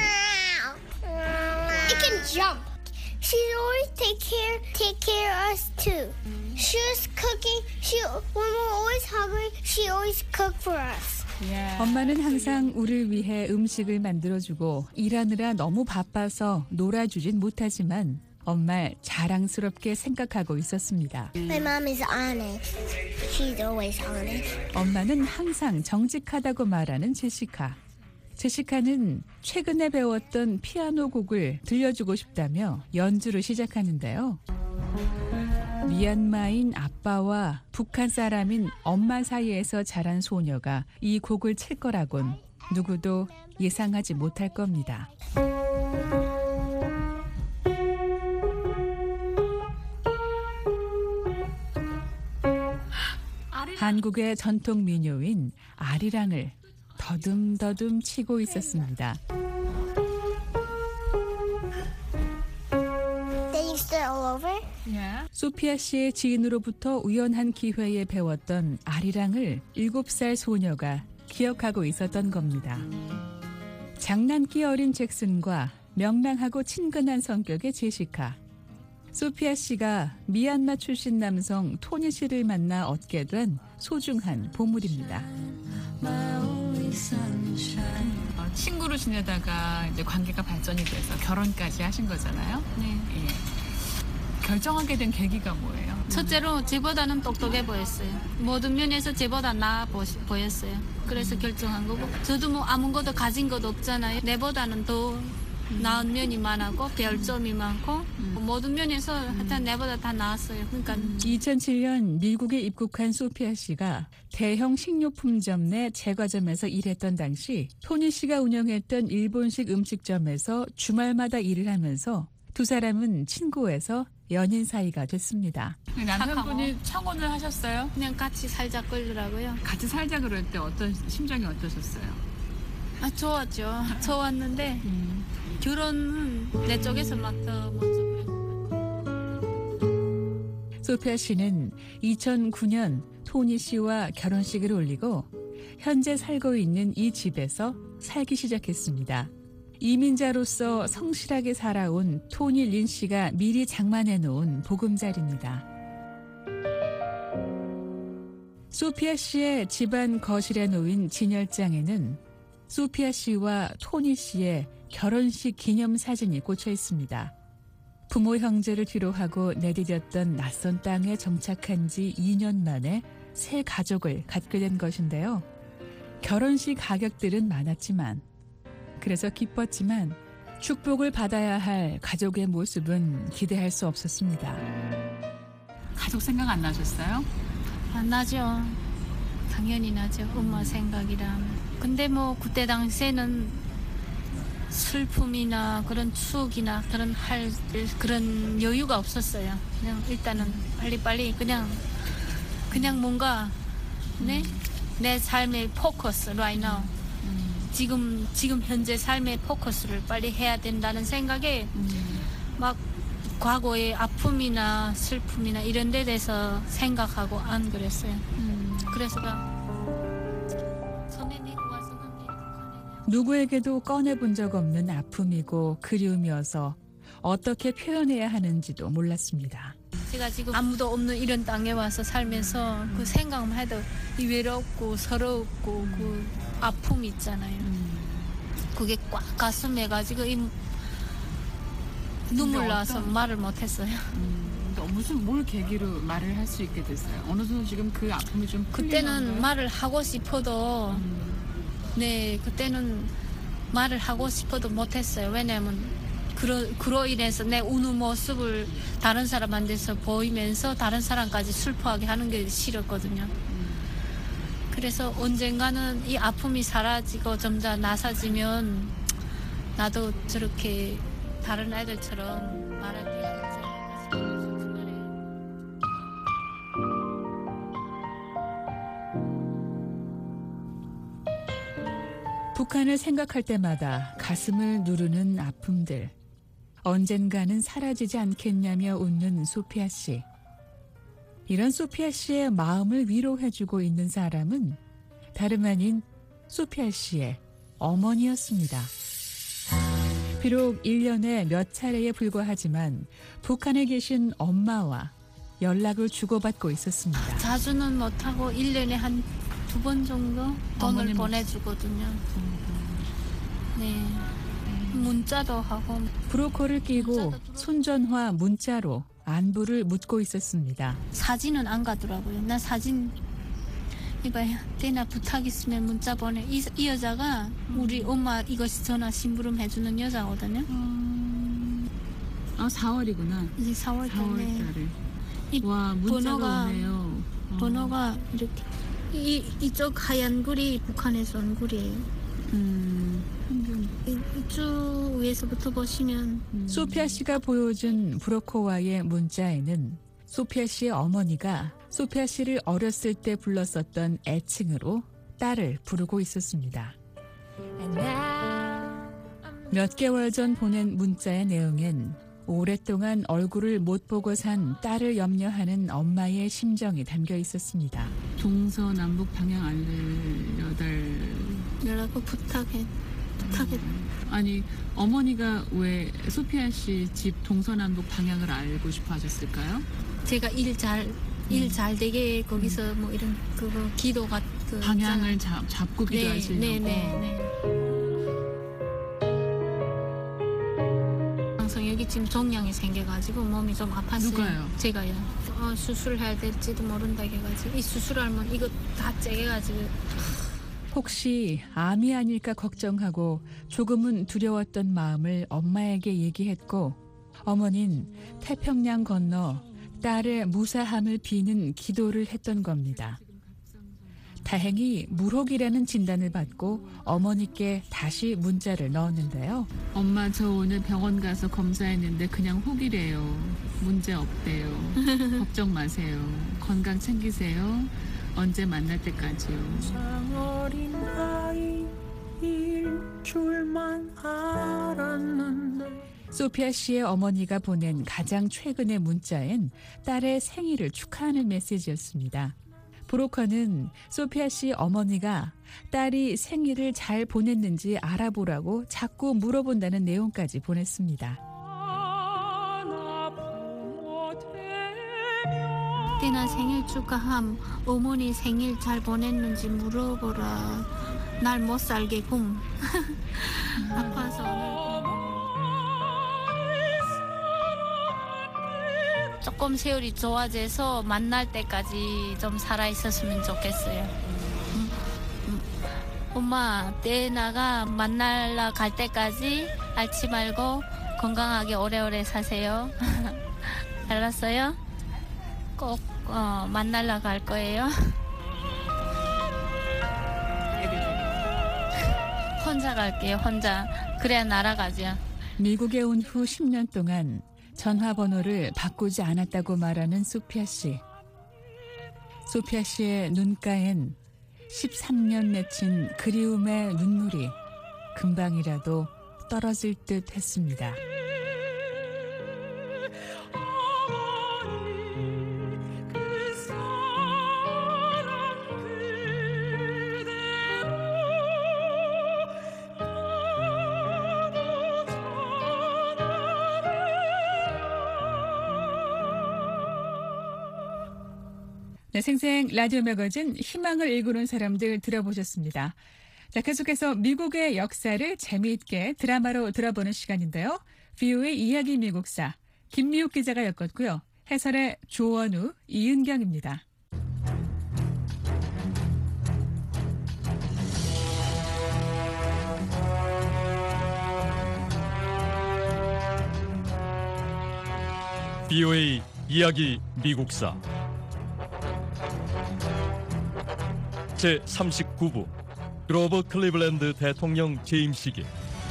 It can jump. She always take care, take care of us too. She was cooking. She when we're always hungry, she always cook for us. 엄마는 항상 우리를 위해 음식을 만들어주고 일하느라 너무 바빠서 놀아주진 못하지만 엄마 자랑스럽게 생각하고 있었습니다. My mom is honest. She's always honest. 엄마는 항상 정직하다고 말하는 제시카. 제시카는 최근에 배웠던 피아노 곡을 들려주고 싶다며 연주를 시작하는데요. 미얀마인 아빠와 북한 사람인 엄마 사이에서 자란 소녀가 이 곡을 칠 거라곤 누구도 예상하지 못할 겁니다. 한국의 전통 민요인 아리랑을 더듬더듬 치고 있었습니다. 소피아 씨의 지인으로부터 우연한 기회에 배웠던 아리랑을 일곱 살 소녀가 기억하고 있었던 겁니다. 장난기 어린 잭슨과 명랑하고 친근한 성격의 제시카. 소피아 씨가 미얀마 출신 남성 토니 씨를 만나 얻게 된 소중한 보물입니다. 어, 친구로 지내다가 이제 관계가 발전이 돼서 결혼까지 하신 거잖아요. 네. 예. 결정하게 된 계기가 뭐예요? 첫째로 제보다는 똑똑해 보였어요. 모든 면에서 제보다 나아 보, 보였어요. 그래서 결정한 거고, 저도 뭐 아무것도 가진 것도 없잖아요. 내보다는 더 나은 면이 많았고 별점이 많고 음. 모든 면에서 하여튼 내보다 다 나았어요. 그러니까 이천칠 년 미국에 입국한 소피아 씨가 대형 식료품점 내 제과점에서 일했던 당시 토니 씨가 운영했던 일본식 음식점에서 주말마다 일을 하면서 두 사람은 친구에서 연인 사이가 됐습니다. 남편분이 청혼을 하셨어요? 그냥 같이 살자 그러더라고요. 같이 살자 그럴 때 어떤 심정이 어떠셨어요? 아 좋았죠. 좋았는데 음. 결혼은 내 쪽에서 막 더 먼저 그랬던 소피아 씨는 이천구 년 토니 씨와 결혼식을 올리고 현재 살고 있는 이 집에서 살기 시작했습니다. 이민자로서 성실하게 살아온 토니 린 씨가 미리 장만해 놓은 보금자리입니다. 소피아 씨의 집안 거실에 놓인 진열장에는 소피아 씨와 토니 씨의 결혼식 기념 사진이 꽂혀 있습니다. 부모 형제를 뒤로하고 내디뎠던 낯선 땅에 정착한 지 이 년 만에 새 가족을 갖게 된 것인데요. 결혼식 가격들은 많았지만 그래서 기뻤지만 축복을 받아야 할 가족의 모습은 기대할 수 없었습니다. 가족 생각 안 나셨어요? 안 나죠. 당연히 나죠. 엄마 생각이랑. 근데 뭐 그때 당시에는 슬픔이나 그런 추억이나 그런 할 그런 여유가 없었어요. 그냥 일단은 빨리빨리 그냥 그냥 뭔가 네? 내 삶의 포커스 right now. 지금 지금 현재 삶의 포커스를 빨리 해야 된다는 생각에 음. 막 과거의 아픔이나 슬픔이나 이런 데 대해서 생각하고 안 그랬어요. 음. 그래서 전에 미국 와서 누구에게도 꺼내본 적 없는 아픔이고 그리움이어서 어떻게 표현해야 하는지도 몰랐습니다. 제가 지금 아무도 없는 이런 땅에 와서 살면서 음. 그 생각만 해도 이 외롭고 서럽고 음. 그 아픔이 있잖아요. 음. 그게 꽉 가슴에 가지고 이 눈물 나서 어떤... 말을 못했어요. 음, 무슨 뭘 계기로 말을 할 수 있게 됐어요? 어느 정도 지금 그 아픔이 좀 그때는 풀리는가요? 말을 하고 싶어도 음. 네 그때는 말을 하고 싶어도 못했어요. 왜냐하면 그로, 그로 인해서 내 우는 모습을 다른 사람한테서 보이면서 다른 사람까지 슬퍼하게 하는 게 싫었거든요. 그래서 언젠가는 이 아픔이 사라지고 점점 나사지면 나도 저렇게 다른 애들처럼 말할 기회가 북한을 생각할 때마다 가슴을 누르는 아픔들. 언젠가는 사라지지 않겠냐며 웃는 소피아 씨. 이런 소피아 씨의 마음을 위로해주고 있는 사람은 다름 아닌 소피아 씨의 어머니였습니다. 비록 일 년에 몇 차례에 불과하지만 북한에 계신 엄마와 연락을 주고받고 있었습니다. 자주는 못하고 일 년에 한 두 번 정도 돈을 보내주거든요. 네. 문자도 하고. 브로커를 끼고 손전화 문자로 안부를 묻고 있었습니다. 사진은 안 가더라고요. 나 사진 이봐요. 대나 부탁 있으면 문자 보내. 이, 이 여자가 우리 엄마 이것이 전화 심부름 해주는 여자거든요. 음... 아 사월이구나. 이제 사월 달에. 이 와, 문자가 번호가, 오네요. 어. 번호가 이렇게 이 이쪽 하얀 굴이 북한에서 온 굴이에요. 음, 평균. 이, 이쪽 위에서부터 보시면 음. 소피아 씨가 보여준 브로커와의 문자에는 소피아 씨의 어머니가 소피아 씨를 어렸을 때 불렀었던 애칭으로 딸을 부르고 있었습니다. 몇 개월 전 보낸 문자의 내용엔 오랫동안 얼굴을 못 보고 산 딸을 염려하는 엄마의 심정이 담겨 있었습니다. 동서남북 방향 알려달. 뭐라고 부탁해 부탁해. 아니, 어머니가 왜 소피아 씨 집 동서남북 방향을 알고 싶어 하셨을까요? 제가 일 잘 일 잘 되게 거기서 뭐 이런 그거 기도가 그 방향을 잡, 잡고 네, 기도하시려고. 네, 네, 네. 항상 여기 지금 종양이 생겨가지고 몸이 좀 아팠어요. 누가요? 제가요. 어, 수술해야 될지도 모른다 해가지고 이 수술하면 이거 다 째가지고 혹시 암이 아닐까 걱정하고 조금은 두려웠던 마음을 엄마에게 얘기했고 어머니는 태평양 건너 딸의 무사함을 비는 기도를 했던 겁니다. 다행히 물혹이라는 진단을 받고 어머니께 다시 문자를 넣었는데요. 엄마, 저 오늘 병원 가서 검사했는데 그냥 혹이래요. 문제 없대요. 걱정 마세요. 건강 챙기세요. 언제 만날 때까지요. 어린 아이일 줄만 알았는데. 소피아 씨의 어머니가 보낸 가장 최근의 문자엔 딸의 생일을 축하하는 메시지였습니다. 브로커는 소피아 씨 어머니가 딸이 생일을 잘 보냈는지 알아보라고 자꾸 물어본다는 내용까지 보냈습니다. 그때나 생일 축하함. 어머니 생일 잘 보냈는지 물어보라. 날 못 살게끔. 아파서 오늘 조금 세월이 좋아져서 만날 때까지 좀 살아있었으면 좋겠어요. 음, 음. 엄마, 떼나가 만날라 갈 때까지 앓지 말고 건강하게 오래오래 사세요. 알았어요? 꼭 어, 만날라 갈 거예요. 혼자 갈게요, 혼자. 그래야 날아가죠. 미국에 온 후 십 년 동안 전화번호를 바꾸지 않았다고 말하는 소피아 씨. 소피아 씨의 눈가엔 십삼 년 맺힌 그리움의 눈물이 금방이라도 떨어질 듯 했습니다. 네, 생생 라디오 매거진 희망을 일구는 사람들 들어보셨습니다. 자, 계속해서 미국의 역사를 재미있게 드라마로 들어보는 시간인데요. 브이오에이 이야기 미국사 김미욱 기자가 엮었고요. 해설의 조원우, 이은경입니다. 브이오에이 이야기 미국사 제삼십구 부 그로버 클리블랜드 대통령 재임 시기.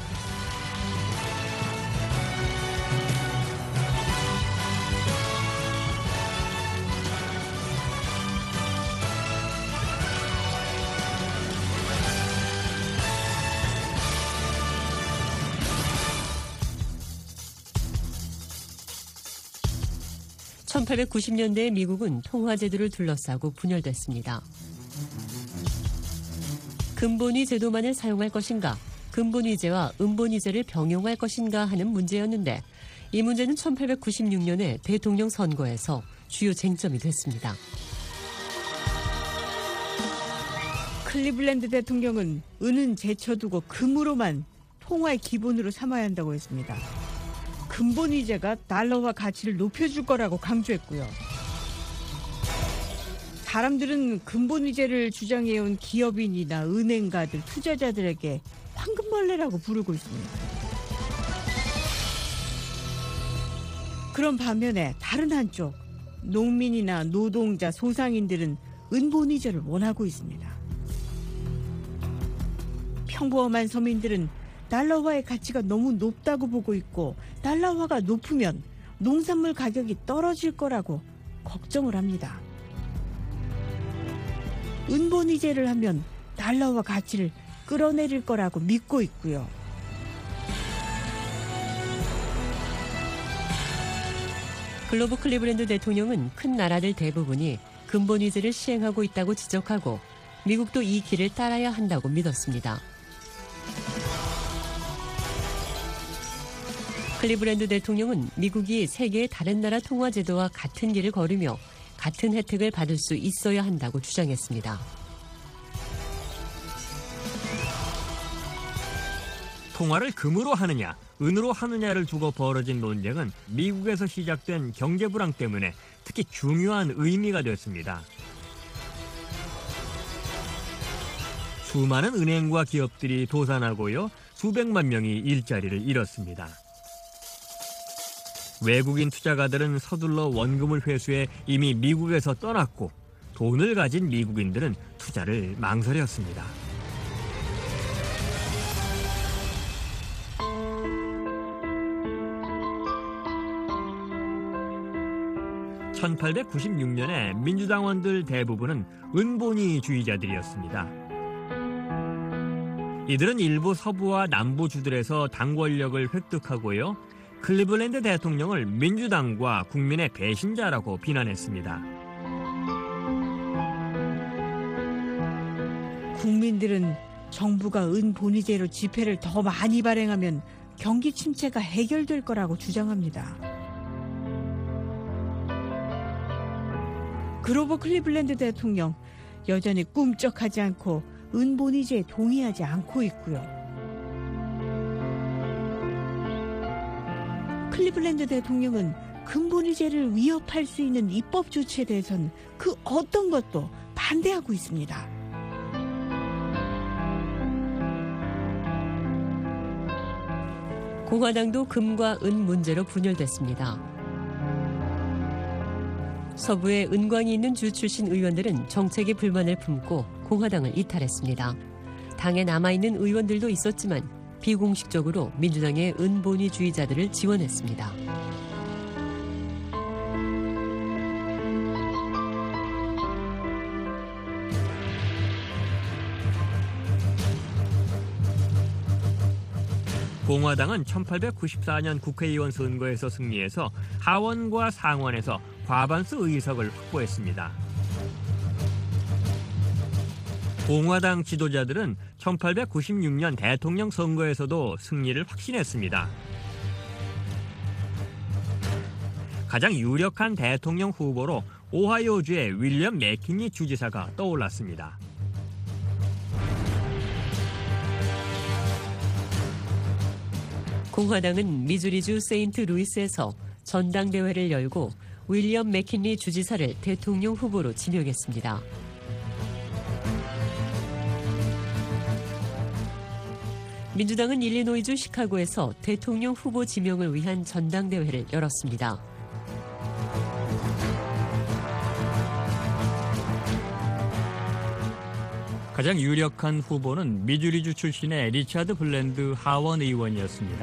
천팔백구십 년대 미국은 통화제도를 둘러싸고 분열됐습니다. 근본위 제도만을 사용할 것인가, 근본위제와 은본위제를 병용할 것인가 하는 문제였는데 이 문제는 천팔백구십육 년의 대통령 선거에서 주요 쟁점이 됐습니다. 클리블랜드 대통령은 은은 제쳐두고 금으로만 통화의 기본으로 삼아야 한다고 했습니다. 근본위제가 달러화 가치를 높여줄 거라고 강조했고요. 사람들은 근본위제를 주장해온 기업인이나 은행가들, 투자자들에게 황금벌레라고 부르고 있습니다. 그런 반면에 다른 한쪽, 농민이나 노동자, 소상인들은 은본위제를 원하고 있습니다. 평범한 서민들은 달러화의 가치가 너무 높다고 보고 있고 달러화가 높으면 농산물 가격이 떨어질 거라고 걱정을 합니다. 은본위제를 하면 달러화 가치를 끌어내릴 거라고 믿고 있고요. 글로버 클리블랜드 대통령은 큰 나라들 대부분이 근본위제를 시행하고 있다고 지적하고 미국도 이 길을 따라야 한다고 믿었습니다. 클리블랜드 대통령은 미국이 세계의 다른 나라 통화제도와 같은 길을 걸으며 같은 혜택을 받을 수 있어야 한다고 주장했습니다. 통화를 금으로 하느냐, 은으로 하느냐를 두고 벌어진 논쟁은 미국에서 시작된 경제 불황 때문에 특히 중요한 의미가 됐습니다. 수많은 은행과 기업들이 도산하고요, 수백만 명이 일자리를 잃었습니다. 외국인 투자가들은 서둘러 원금을 회수해 이미 미국에서 떠났고 돈을 가진 미국인들은 투자를 망설였습니다. 천팔백구십육 년에 민주당원들 대부분은 은본위주의자들이었습니다. 이들은 일부 서부와 남부주들에서 당 권력을 획득하고요, 클리블랜드 대통령을 민주당과 국민의 배신자라고 비난했습니다. 국민들은 정부가 은본위제로 지폐를 더 많이 발행하면 경기 침체가 해결될 거라고 주장합니다. 그로버 클리블랜드 대통령 여전히 꿈쩍하지 않고 은본위제에 동의하지 않고 있고요. 클리블랜드 대통령은 근본위제를 위협할 수 있는 입법 조치에 대해서는 그 어떤 것도 반대하고 있습니다. 공화당도 금과 은 문제로 분열됐습니다. 서부에 은광이 있는 주 출신 의원들은 정책에 불만을 품고 공화당을 이탈했습니다. 당에 남아있는 의원들도 있었지만 비공식적으로 민주당의 은본위주의자들을 지원했습니다. 공화당은 천팔백구십사 년 국회의원 선거에서 승리해서 하원과 상원에서 과반수 의석을 확보했습니다. 공화당 지도자들은 천팔백구십육 년 대통령 선거에서도 승리를 확신했습니다. 가장 유력한 대통령 후보로 오하이오주의 윌리엄 맥킨리 주지사가 떠올랐습니다. 공화당은 미주리주 세인트루이스에서 전당대회를 열고 윌리엄 맥킨리 주지사를 대통령 후보로 지명했습니다. 민주당은 일리노이주 시카고에서 대통령 후보 지명을 위한 전당대회를 열었습니다. 가장 유력한 후보는 미주리주 출신의 리차드 블랜드 하원 의원이었습니다.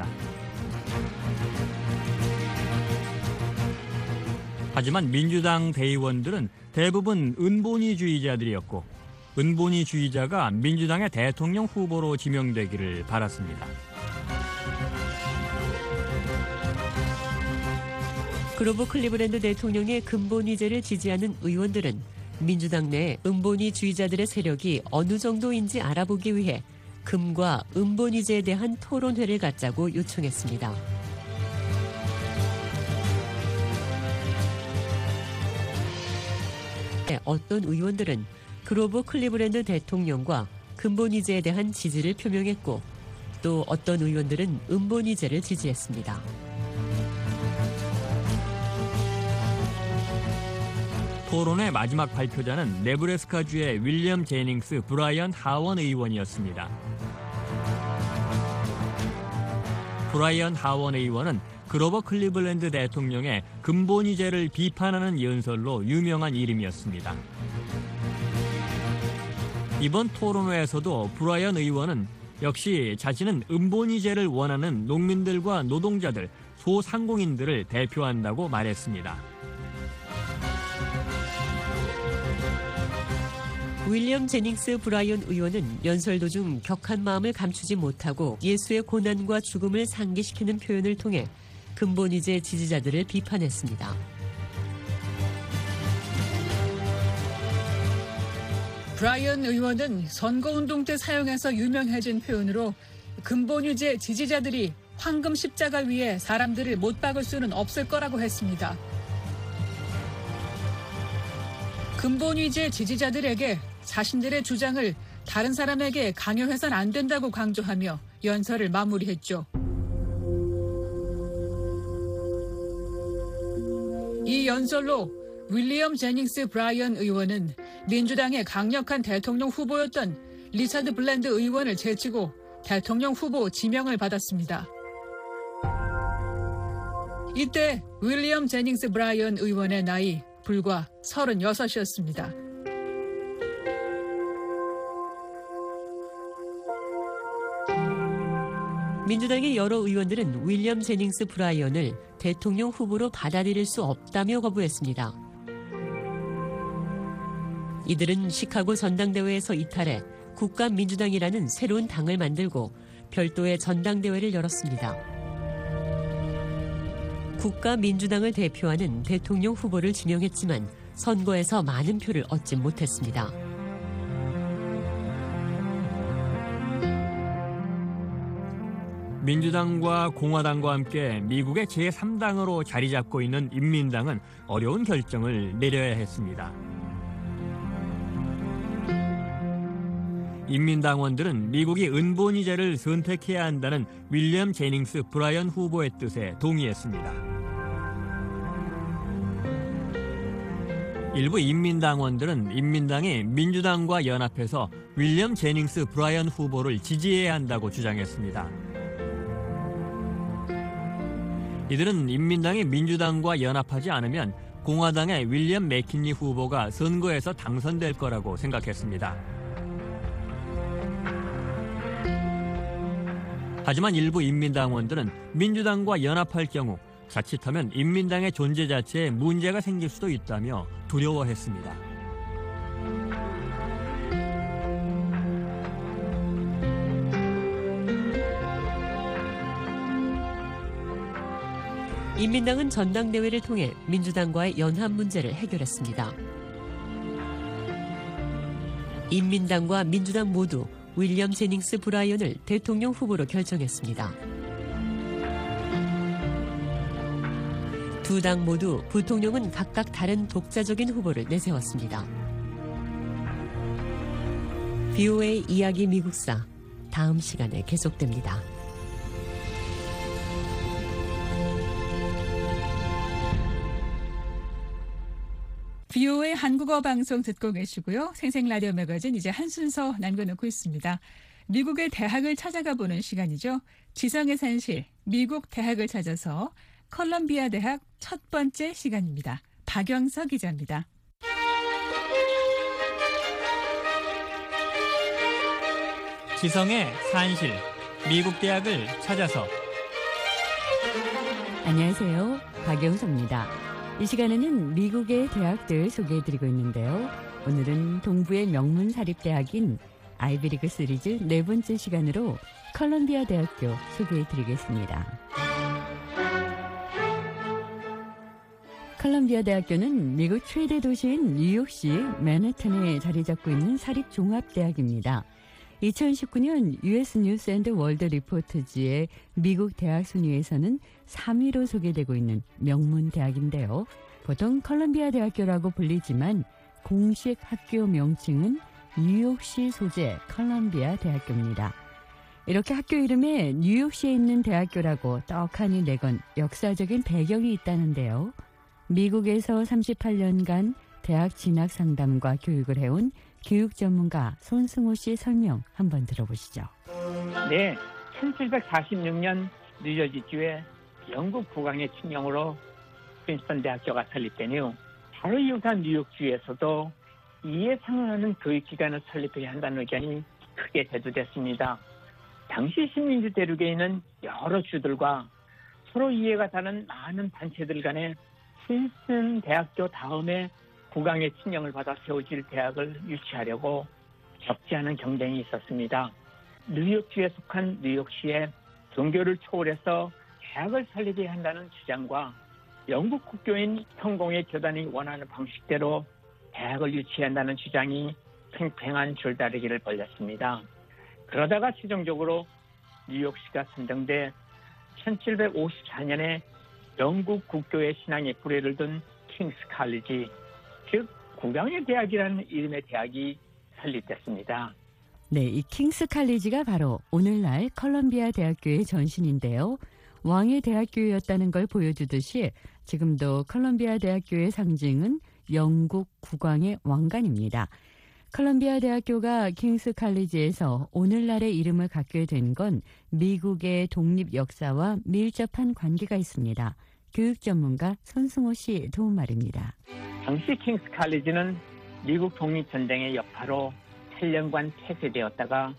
하지만 민주당 대의원들은 대부분 은본위주의자들이었고 은본위주의자가 민주당의 대통령 후보로 지명되기를 바랐습니다. 그로버 클리블랜드 대통령의 근본위제를 지지하는 의원들은 민주당 내 은본위주의자들의 세력이 어느 정도인지 알아보기 위해 금과 은본위제에 대한 토론회를 갖자고 요청했습니다. 어떤 의원들은 그로버 클리블랜드 대통령과 근본위제에 대한 지지를 표명했고 또 어떤 의원들은 은본위제를 지지했습니다. 토론의 마지막 발표자는 네브래스카주의 윌리엄 제닝스 브라이언 하원 의원이었습니다. 브라이언 하원 의원은 그로버 클리블랜드 대통령의 근본위제를 비판하는 연설로 유명한 이름이었습니다. 이번 토론회에서도 브라이언 의원은 역시 자신은 은본위제를 원하는 농민들과 노동자들, 소상공인들을 대표한다고 말했습니다. 윌리엄 제닝스 브라이언 의원은 연설 도중 격한 마음을 감추지 못하고 예수의 고난과 죽음을 상기시키는 표현을 통해 근본위제 지지자들을 비판했습니다. 브라이언 의원은 선거운동 때 사용해서 유명해진 표현으로 근본위제 지지자들이 황금 십자가 위에 사람들을 못 박을 수는 없을 거라고 했습니다. 근본위제 지지자들에게 자신들의 주장을 다른 사람에게 강요해선 안 된다고 강조하며 연설을 마무리했죠. 이 연설로 윌리엄 제닝스 브라이언 의원은 민주당의 강력한 대통령 후보였던 리차드 블랜드 의원을 제치고 대통령 후보 지명을 받았습니다. 이때 윌리엄 제닝스 브라이언 의원의 나이 불과 서른여섯이었습니다. 민주당의 여러 의원들은 윌리엄 제닝스 브라이언을 대통령 후보로 받아들일 수 없다며 거부했습니다. 이들은 시카고 전당대회에서 이탈해 국가민주당이라는 새로운 당을 만들고 별도의 전당대회를 열었습니다. 국가민주당을 대표하는 대통령 후보를 지명했지만 선거에서 많은 표를 얻지 못했습니다. 민주당과 공화당과 함께 미국의 제삼 당으로 자리 잡고 있는 인민당은 어려운 결정을 내려야 했습니다. 인민당원들은 미국이 은본위제를 선택해야 한다는 윌리엄 제닝스 브라이언 후보의 뜻에 동의했습니다. 일부 인민당원들은 인민당이 민주당과 연합해서 윌리엄 제닝스 브라이언 후보를 지지해야 한다고 주장했습니다. 이들은 인민당이 민주당과 연합하지 않으면 공화당의 윌리엄 맥킨리 후보가 선거에서 당선될 거라고 생각했습니다. 하지만 일부 인민당원들은 민주당과 연합할 경우 자칫하면 인민당의 존재 자체에 문제가 생길 수도 있다며 두려워했습니다. 인민당은 전당대회를 통해 민주당과의 연합 문제를 해결했습니다. 인민당과 민주당 모두 윌리엄 제닝스 브라이언을 대통령 후보로 결정했습니다. 두 당 모두 부통령은 각각 다른 독자적인 후보를 내세웠습니다. 브이오에이 이야기 미국사, 다음 시간에 계속됩니다. 브이오에이 한국어 방송 듣고 계시고요. 생생라디오 매거진 이제 한 순서 남겨놓고 있습니다. 미국의 대학을 찾아가 보는 시간이죠. 지성의 산실, 미국 대학을 찾아서 컬럼비아 대학 첫 번째 시간입니다. 박영서 기자입니다. 지성의 산실, 미국 대학을 찾아서. 안녕하세요. 박영서입니다. 이 시간에는 미국의 대학들 소개해드리고 있는데요. 오늘은 동부의 명문 사립대학인 아이비리그 시리즈 네 번째 시간으로 컬럼비아 대학교 소개해드리겠습니다. 컬럼비아 대학교는 미국 최대 도시인 뉴욕시 맨해튼에 자리 잡고 있는 사립종합대학입니다. 이천십구 년 유에스 뉴스 앤드 월드 리포트지의 미국 대학 순위에서는 삼 위로 소개되고 있는 명문 대학인데요. 보통 컬럼비아 대학교라고 불리지만 공식 학교 명칭은 뉴욕시 소재 컬럼비아 대학교입니다. 이렇게 학교 이름에 뉴욕시에 있는 대학교라고 떡하니 내건 역사적인 배경이 있다는데요. 미국에서 삼십팔 년간 대학 진학 상담과 교육을 해온 교육 전문가 손승호 씨 설명 한번 들어보시죠. 네, 천칠백사십육 년 뉴저지주의 영국 국왕의 칙령으로 프린스턴 대학교가 설립된 후 바로 이웃한 뉴욕주에서도 이에 상응하는 교육기관을 설립해야 한다는 의견이 크게 대두됐습니다. 당시 식민지 대륙에 있는 여러 주들과 서로 이해가 다른 많은 단체들 간에 프린스턴 대학교 다음에 국왕의 칙령을 받아 세워질 대학을 유치하려고 적지 않은 경쟁이 있었습니다. 뉴욕주에 속한 뉴욕시에 종교를 초월해서 대학을 설립해야 한다는 주장과 영국 국교인 성공의 교단이 원하는 방식대로 대학을 유치해야 한다는 주장이 팽팽한 줄다리기를 벌였습니다. 그러다가 최종적으로 뉴욕시가 선정돼 천칠백오십사 년에 영국 국교의 신앙의 뿌리를 둔 킹스 칼리지, 즉 국왕의 대학이라는 이름의 대학이 설립됐습니다. 네, 이 킹스 칼리지가 바로 오늘날 컬럼비아 대학교의 전신인데요. 왕의 대학교였다는 걸 보여주듯이 지금도 컬럼비아 대학교의 상징은 영국 국왕의 왕관입니다. 컬럼비아 대학교가 킹스 칼리지에서 오늘날의 이름을 갖게 된 건 미국의 독립 역사와 밀접한 관계가 있습니다. 교육 전문가 손승호 씨 도움말입니다. 당시 킹스 칼리지는 미국 독립전쟁의 여파로 팔 년간 폐쇄되었다가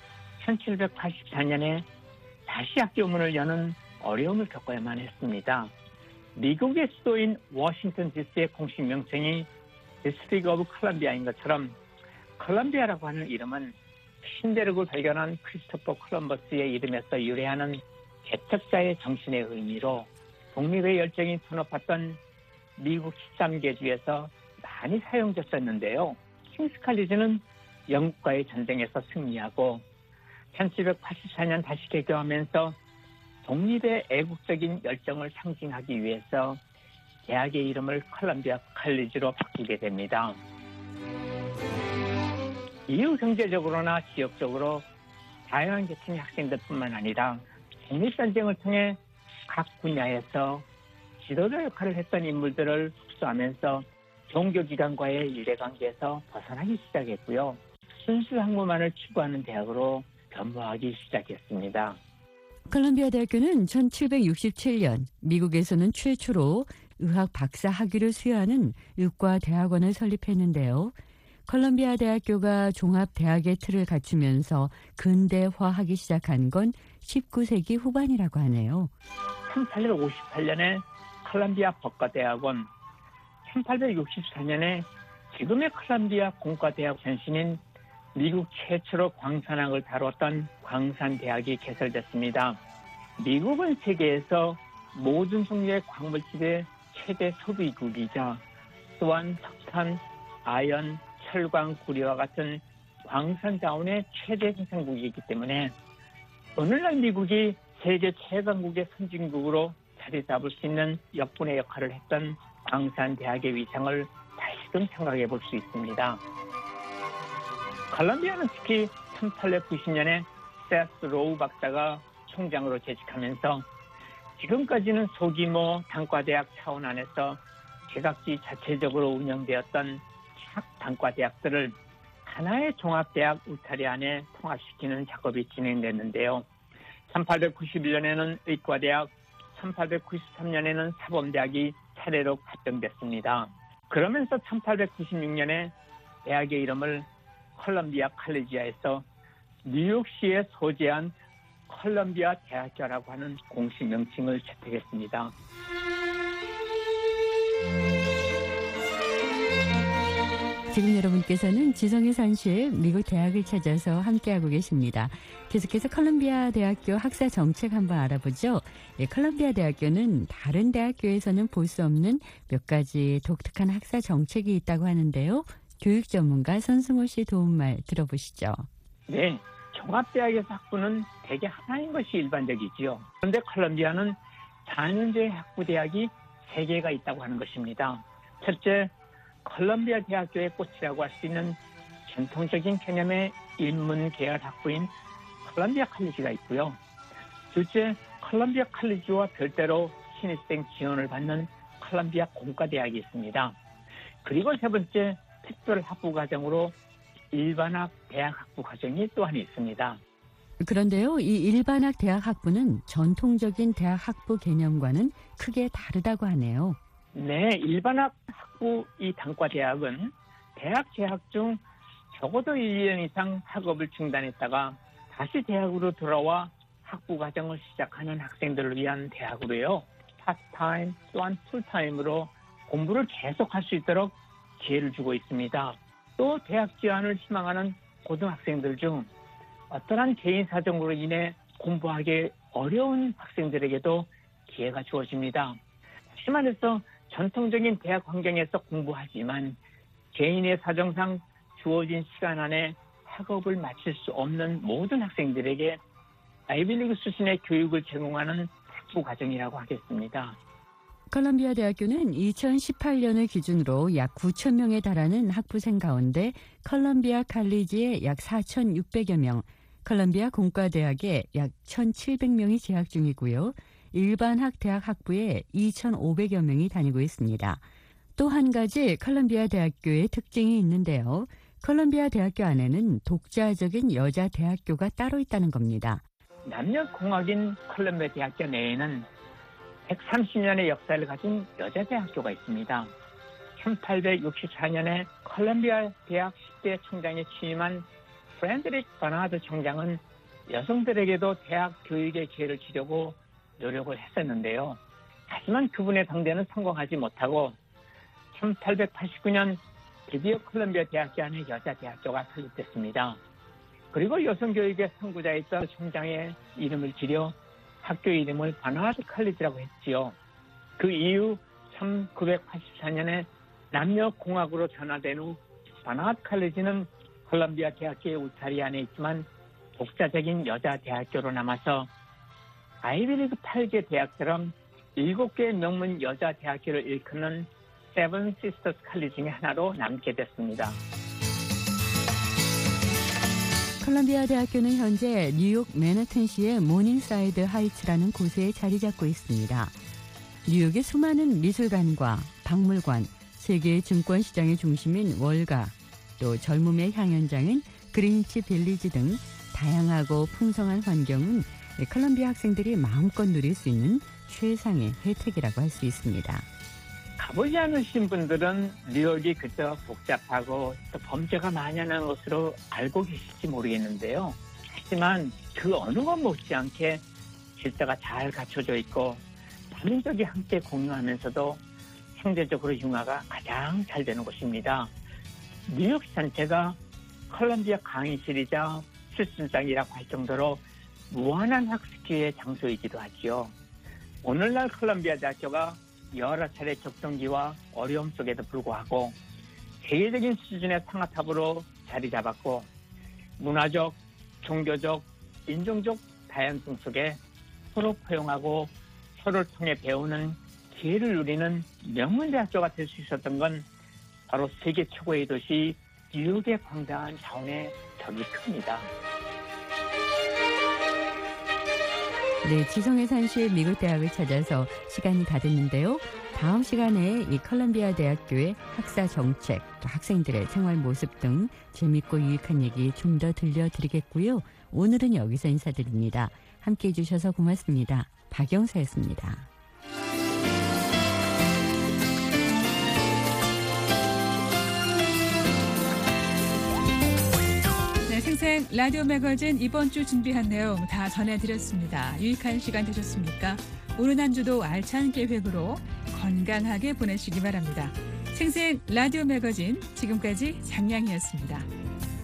천칠백팔십사 년에 다시 학교 문을 여는 어려움을 겪어야만 했습니다. 미국의 수도인 워싱턴 디씨의 공식 명칭이 디스트릭 오브 컬럼비아인 것처럼 컬럼비아라고 하는 이름은 신대륙을 발견한 크리스토퍼 콜럼버스의 이름에서 유래하는 개척자의 정신의 의미로 독립의 열정이 터높았던 미국 십삼 개 주에서 많이 사용됐었는데요. 킹스 칼리지는 영국과의 전쟁에서 승리하고 천칠백팔십사 년 다시 개교하면서 독립의 애국적인 열정을 상징하기 위해서 대학의 이름을 컬럼비아 칼리지로 바꾸게 됩니다. 이후 경제적으로나 지역적으로 다양한 계층의 학생들뿐만 아니라 독립전쟁을 통해 각 분야에서 지도자 역할을 했던 인물들을 흡수하면서 종교기관과의 유대관계에서 벗어나기 시작했고요. 순수 학문만을 추구하는 대학으로 변모하기 시작했습니다. 컬럼비아 대학교는 천칠백육십칠 년 미국에서는 최초로 의학 박사 학위를 수여하는 의과 대학원을 설립했는데요. 컬럼비아 대학교가 종합대학의 틀을 갖추면서 근대화하기 시작한 건 십구 세기 후반이라고 하네요. 천팔백오십팔 년에 컬럼비아 법과대학원, 천팔백육십사 년에 지금의 컬럼비아 공과대학 전신인 미국 최초로 광산학을 다뤘던 광산대학이 개설됐습니다. 미국은 세계에서 모든 종류의 광물질의 최대 소비국이자 또한 석탄, 아연, 철광, 구리와 같은 광산 자원의 최대 생산국이기 때문에 오늘날 미국이 세계 최강국의 선진국으로 자리 잡을 수 있는 역분의 역할을 했던 광산대학의 위상을 다시금 생각해 볼 수 있습니다. 컬럼비아는 특히 천팔백구십 년에 세스 로우 박사가 총장으로 재직하면서 지금까지는 소규모 단과대학 차원 안에서 제각기 자체적으로 운영되었던 각 단과대학들을 하나의 종합대학 울타리 안에 통합시키는 작업이 진행됐는데요. 천팔백구십일 년에는 의과대학, 천팔백구십삼 년에는 사범대학이 차례로 합병됐습니다. 그러면서 천팔백구십육 년에 대학의 이름을 컬럼비아 칼리지아에서 뉴욕시에 소재한 컬럼비아 대학교라고 하는 공식 명칭을 채택했습니다. 지금 여러분께서는 지성의 산실 미국 대학을 찾아서 함께하고 계십니다. 계속해서 컬럼비아 대학교 학사 정책 한번 알아보죠. 예, 컬럼비아 대학교는 다른 대학교에서는 볼 수 없는 몇 가지 독특한 학사 정책이 있다고 하는데요. 교육 전문가 손승호 씨 도움말 들어보시죠. 네, 종합대학에서 학부는 대개 하나인 것이 일반적이지요. 그런데 컬럼비아는 사 년제 학부대학이 세 개가 있다고 하는 것입니다. 첫째, 컬럼비아 대학교의 꽃이라고 할 수 있는 전통적인 개념의 인문 계열 학부인 컬럼비아 칼리지가 있고요. 둘째, 컬럼비아 칼리지와 별도로 신입생 지원을 받는 컬럼비아 공과대학이 있습니다. 그리고 세 번째, 특별 학부 과정으로 일반학 대학 학부 과정이 또한 있습니다. 그런데요, 이 일반학 대학 학부는 전통적인 대학 학부 개념과는 크게 다르다고 하네요. 네, 일반학 학부 이 단과대학은 대학 재학 중 적어도 일 년 이상 학업을 중단했다가 다시 대학으로 돌아와 학부 과정을 시작하는 학생들을 위한 대학으로요. 파트타임 또한 풀타임으로 공부를 계속할 수 있도록 기회를 주고 있습니다. 또 대학 지원을 희망하는 고등학생들 중 어떠한 개인 사정으로 인해 공부하기 어려운 학생들에게도 기회가 주어집니다. 다시 말해서 전통적인 대학 환경에서 공부하지만 개인의 사정상 주어진 시간 안에 학업을 마칠 수 없는 모든 학생들에게 아이비리그 수준의 교육을 제공하는 학부 과정이라고 하겠습니다. 컬럼비아 대학교는 이천십팔 년을 기준으로 약 구천 명에 달하는 학부생 가운데 컬럼비아 칼리지에 약 사천육백여 명, 컬럼비아 공과대학에 약 천칠백 명이 재학 중이고요. 일반학 대학 학부에 이천오백여 명이 다니고 있습니다. 또 한 가지 컬럼비아 대학교의 특징이 있는데요. 컬럼비아 대학교 안에는 독자적인 여자 대학교가 따로 있다는 겁니다. 남녀공학인 컬럼비아 대학교 내에는 백삼십 년의 역사를 가진 여자 대학교가 있습니다. 천팔백육십사 년에 컬럼비아 대학 십 대 총장에 취임한 프렌드릭 버나드 총장은 여성들에게도 대학 교육의 기회를 주려고 노력을 했었는데요. 하지만 그분의 당대는 성공하지 못하고 천팔백팔십구 년 드디어 컬럼비아 대학교 안에 여자 대학교가 설립됐습니다. 그리고 여성교육의 선구자였던 총장의 이름을 지려 학교 이름을 버나드 칼리지라고 했지요. 그 이후 천구백팔십사 년에 남녀공학으로 전화된 후 버나드 칼리지는 컬럼비아 대학교의 울타리 안에 있지만 독자적인 여자 대학교로 남아서 아이비리그 팔 개 대학처럼 일곱 개의 명문 여자 대학교를 일컫는 세븐 시스터스 칼리지 중에 하나로 남게 됐습니다. 컬럼비아 대학교는 현재 뉴욕 맨해튼시의 모닝사이드 하이츠라는 곳에 자리 잡고 있습니다. 뉴욕의 수많은 미술관과 박물관, 세계의 증권시장의 중심인 월가, 또 젊음의 향연장인 그린치 빌리지 등 다양하고 풍성한 환경은 컬럼비아 학생들이 마음껏 누릴 수 있는 최상의 혜택이라고 할 수 있습니다. 가보지 않으신 분들은 뉴욕이 그저 복잡하고 또 범죄가 많이 하는 것으로 알고 계실지 모르겠는데요. 하지만 그 어느 것 못지않게 질서가 잘 갖춰져 있고 다민족이 함께 공유하면서도 상대적으로 융화가 가장 잘 되는 곳입니다. 뉴욕 전체가 컬럼비아 강의실이자 실습장이라고 할 정도로 무한한 학습 기회의 장소이기도 하지요. 오늘날 컬럼비아 대학교가 여러 차례 적성기와 어려움 속에도 불구하고 세계적인 수준의 상아탑으로 자리 잡았고 문화적, 종교적, 인종적 다양성 속에 서로 포용하고 서로를 통해 배우는 기회를 누리는 명문대학교가 될 수 있었던 건 바로 세계 최고의 도시 뉴욕의 광대한 자원의 덕이 큽니다. 네, 지성의 산실 미국 대학을 찾아서 시간이 다 됐는데요. 다음 시간에 이 컬럼비아 대학교의 학사 정책, 또 학생들의 생활 모습 등 재밌고 유익한 얘기 좀 더 들려드리겠고요. 오늘은 여기서 인사드립니다. 함께해 주셔서 고맙습니다. 박영사였습니다. 생생 라디오 매거진 이번 주 준비한 내용 다 전해드렸습니다. 유익한 시간 되셨습니까? 오늘 한 주도 알찬 계획으로 건강하게 보내시기 바랍니다. 생생 라디오 매거진 지금까지 장량이었습니다.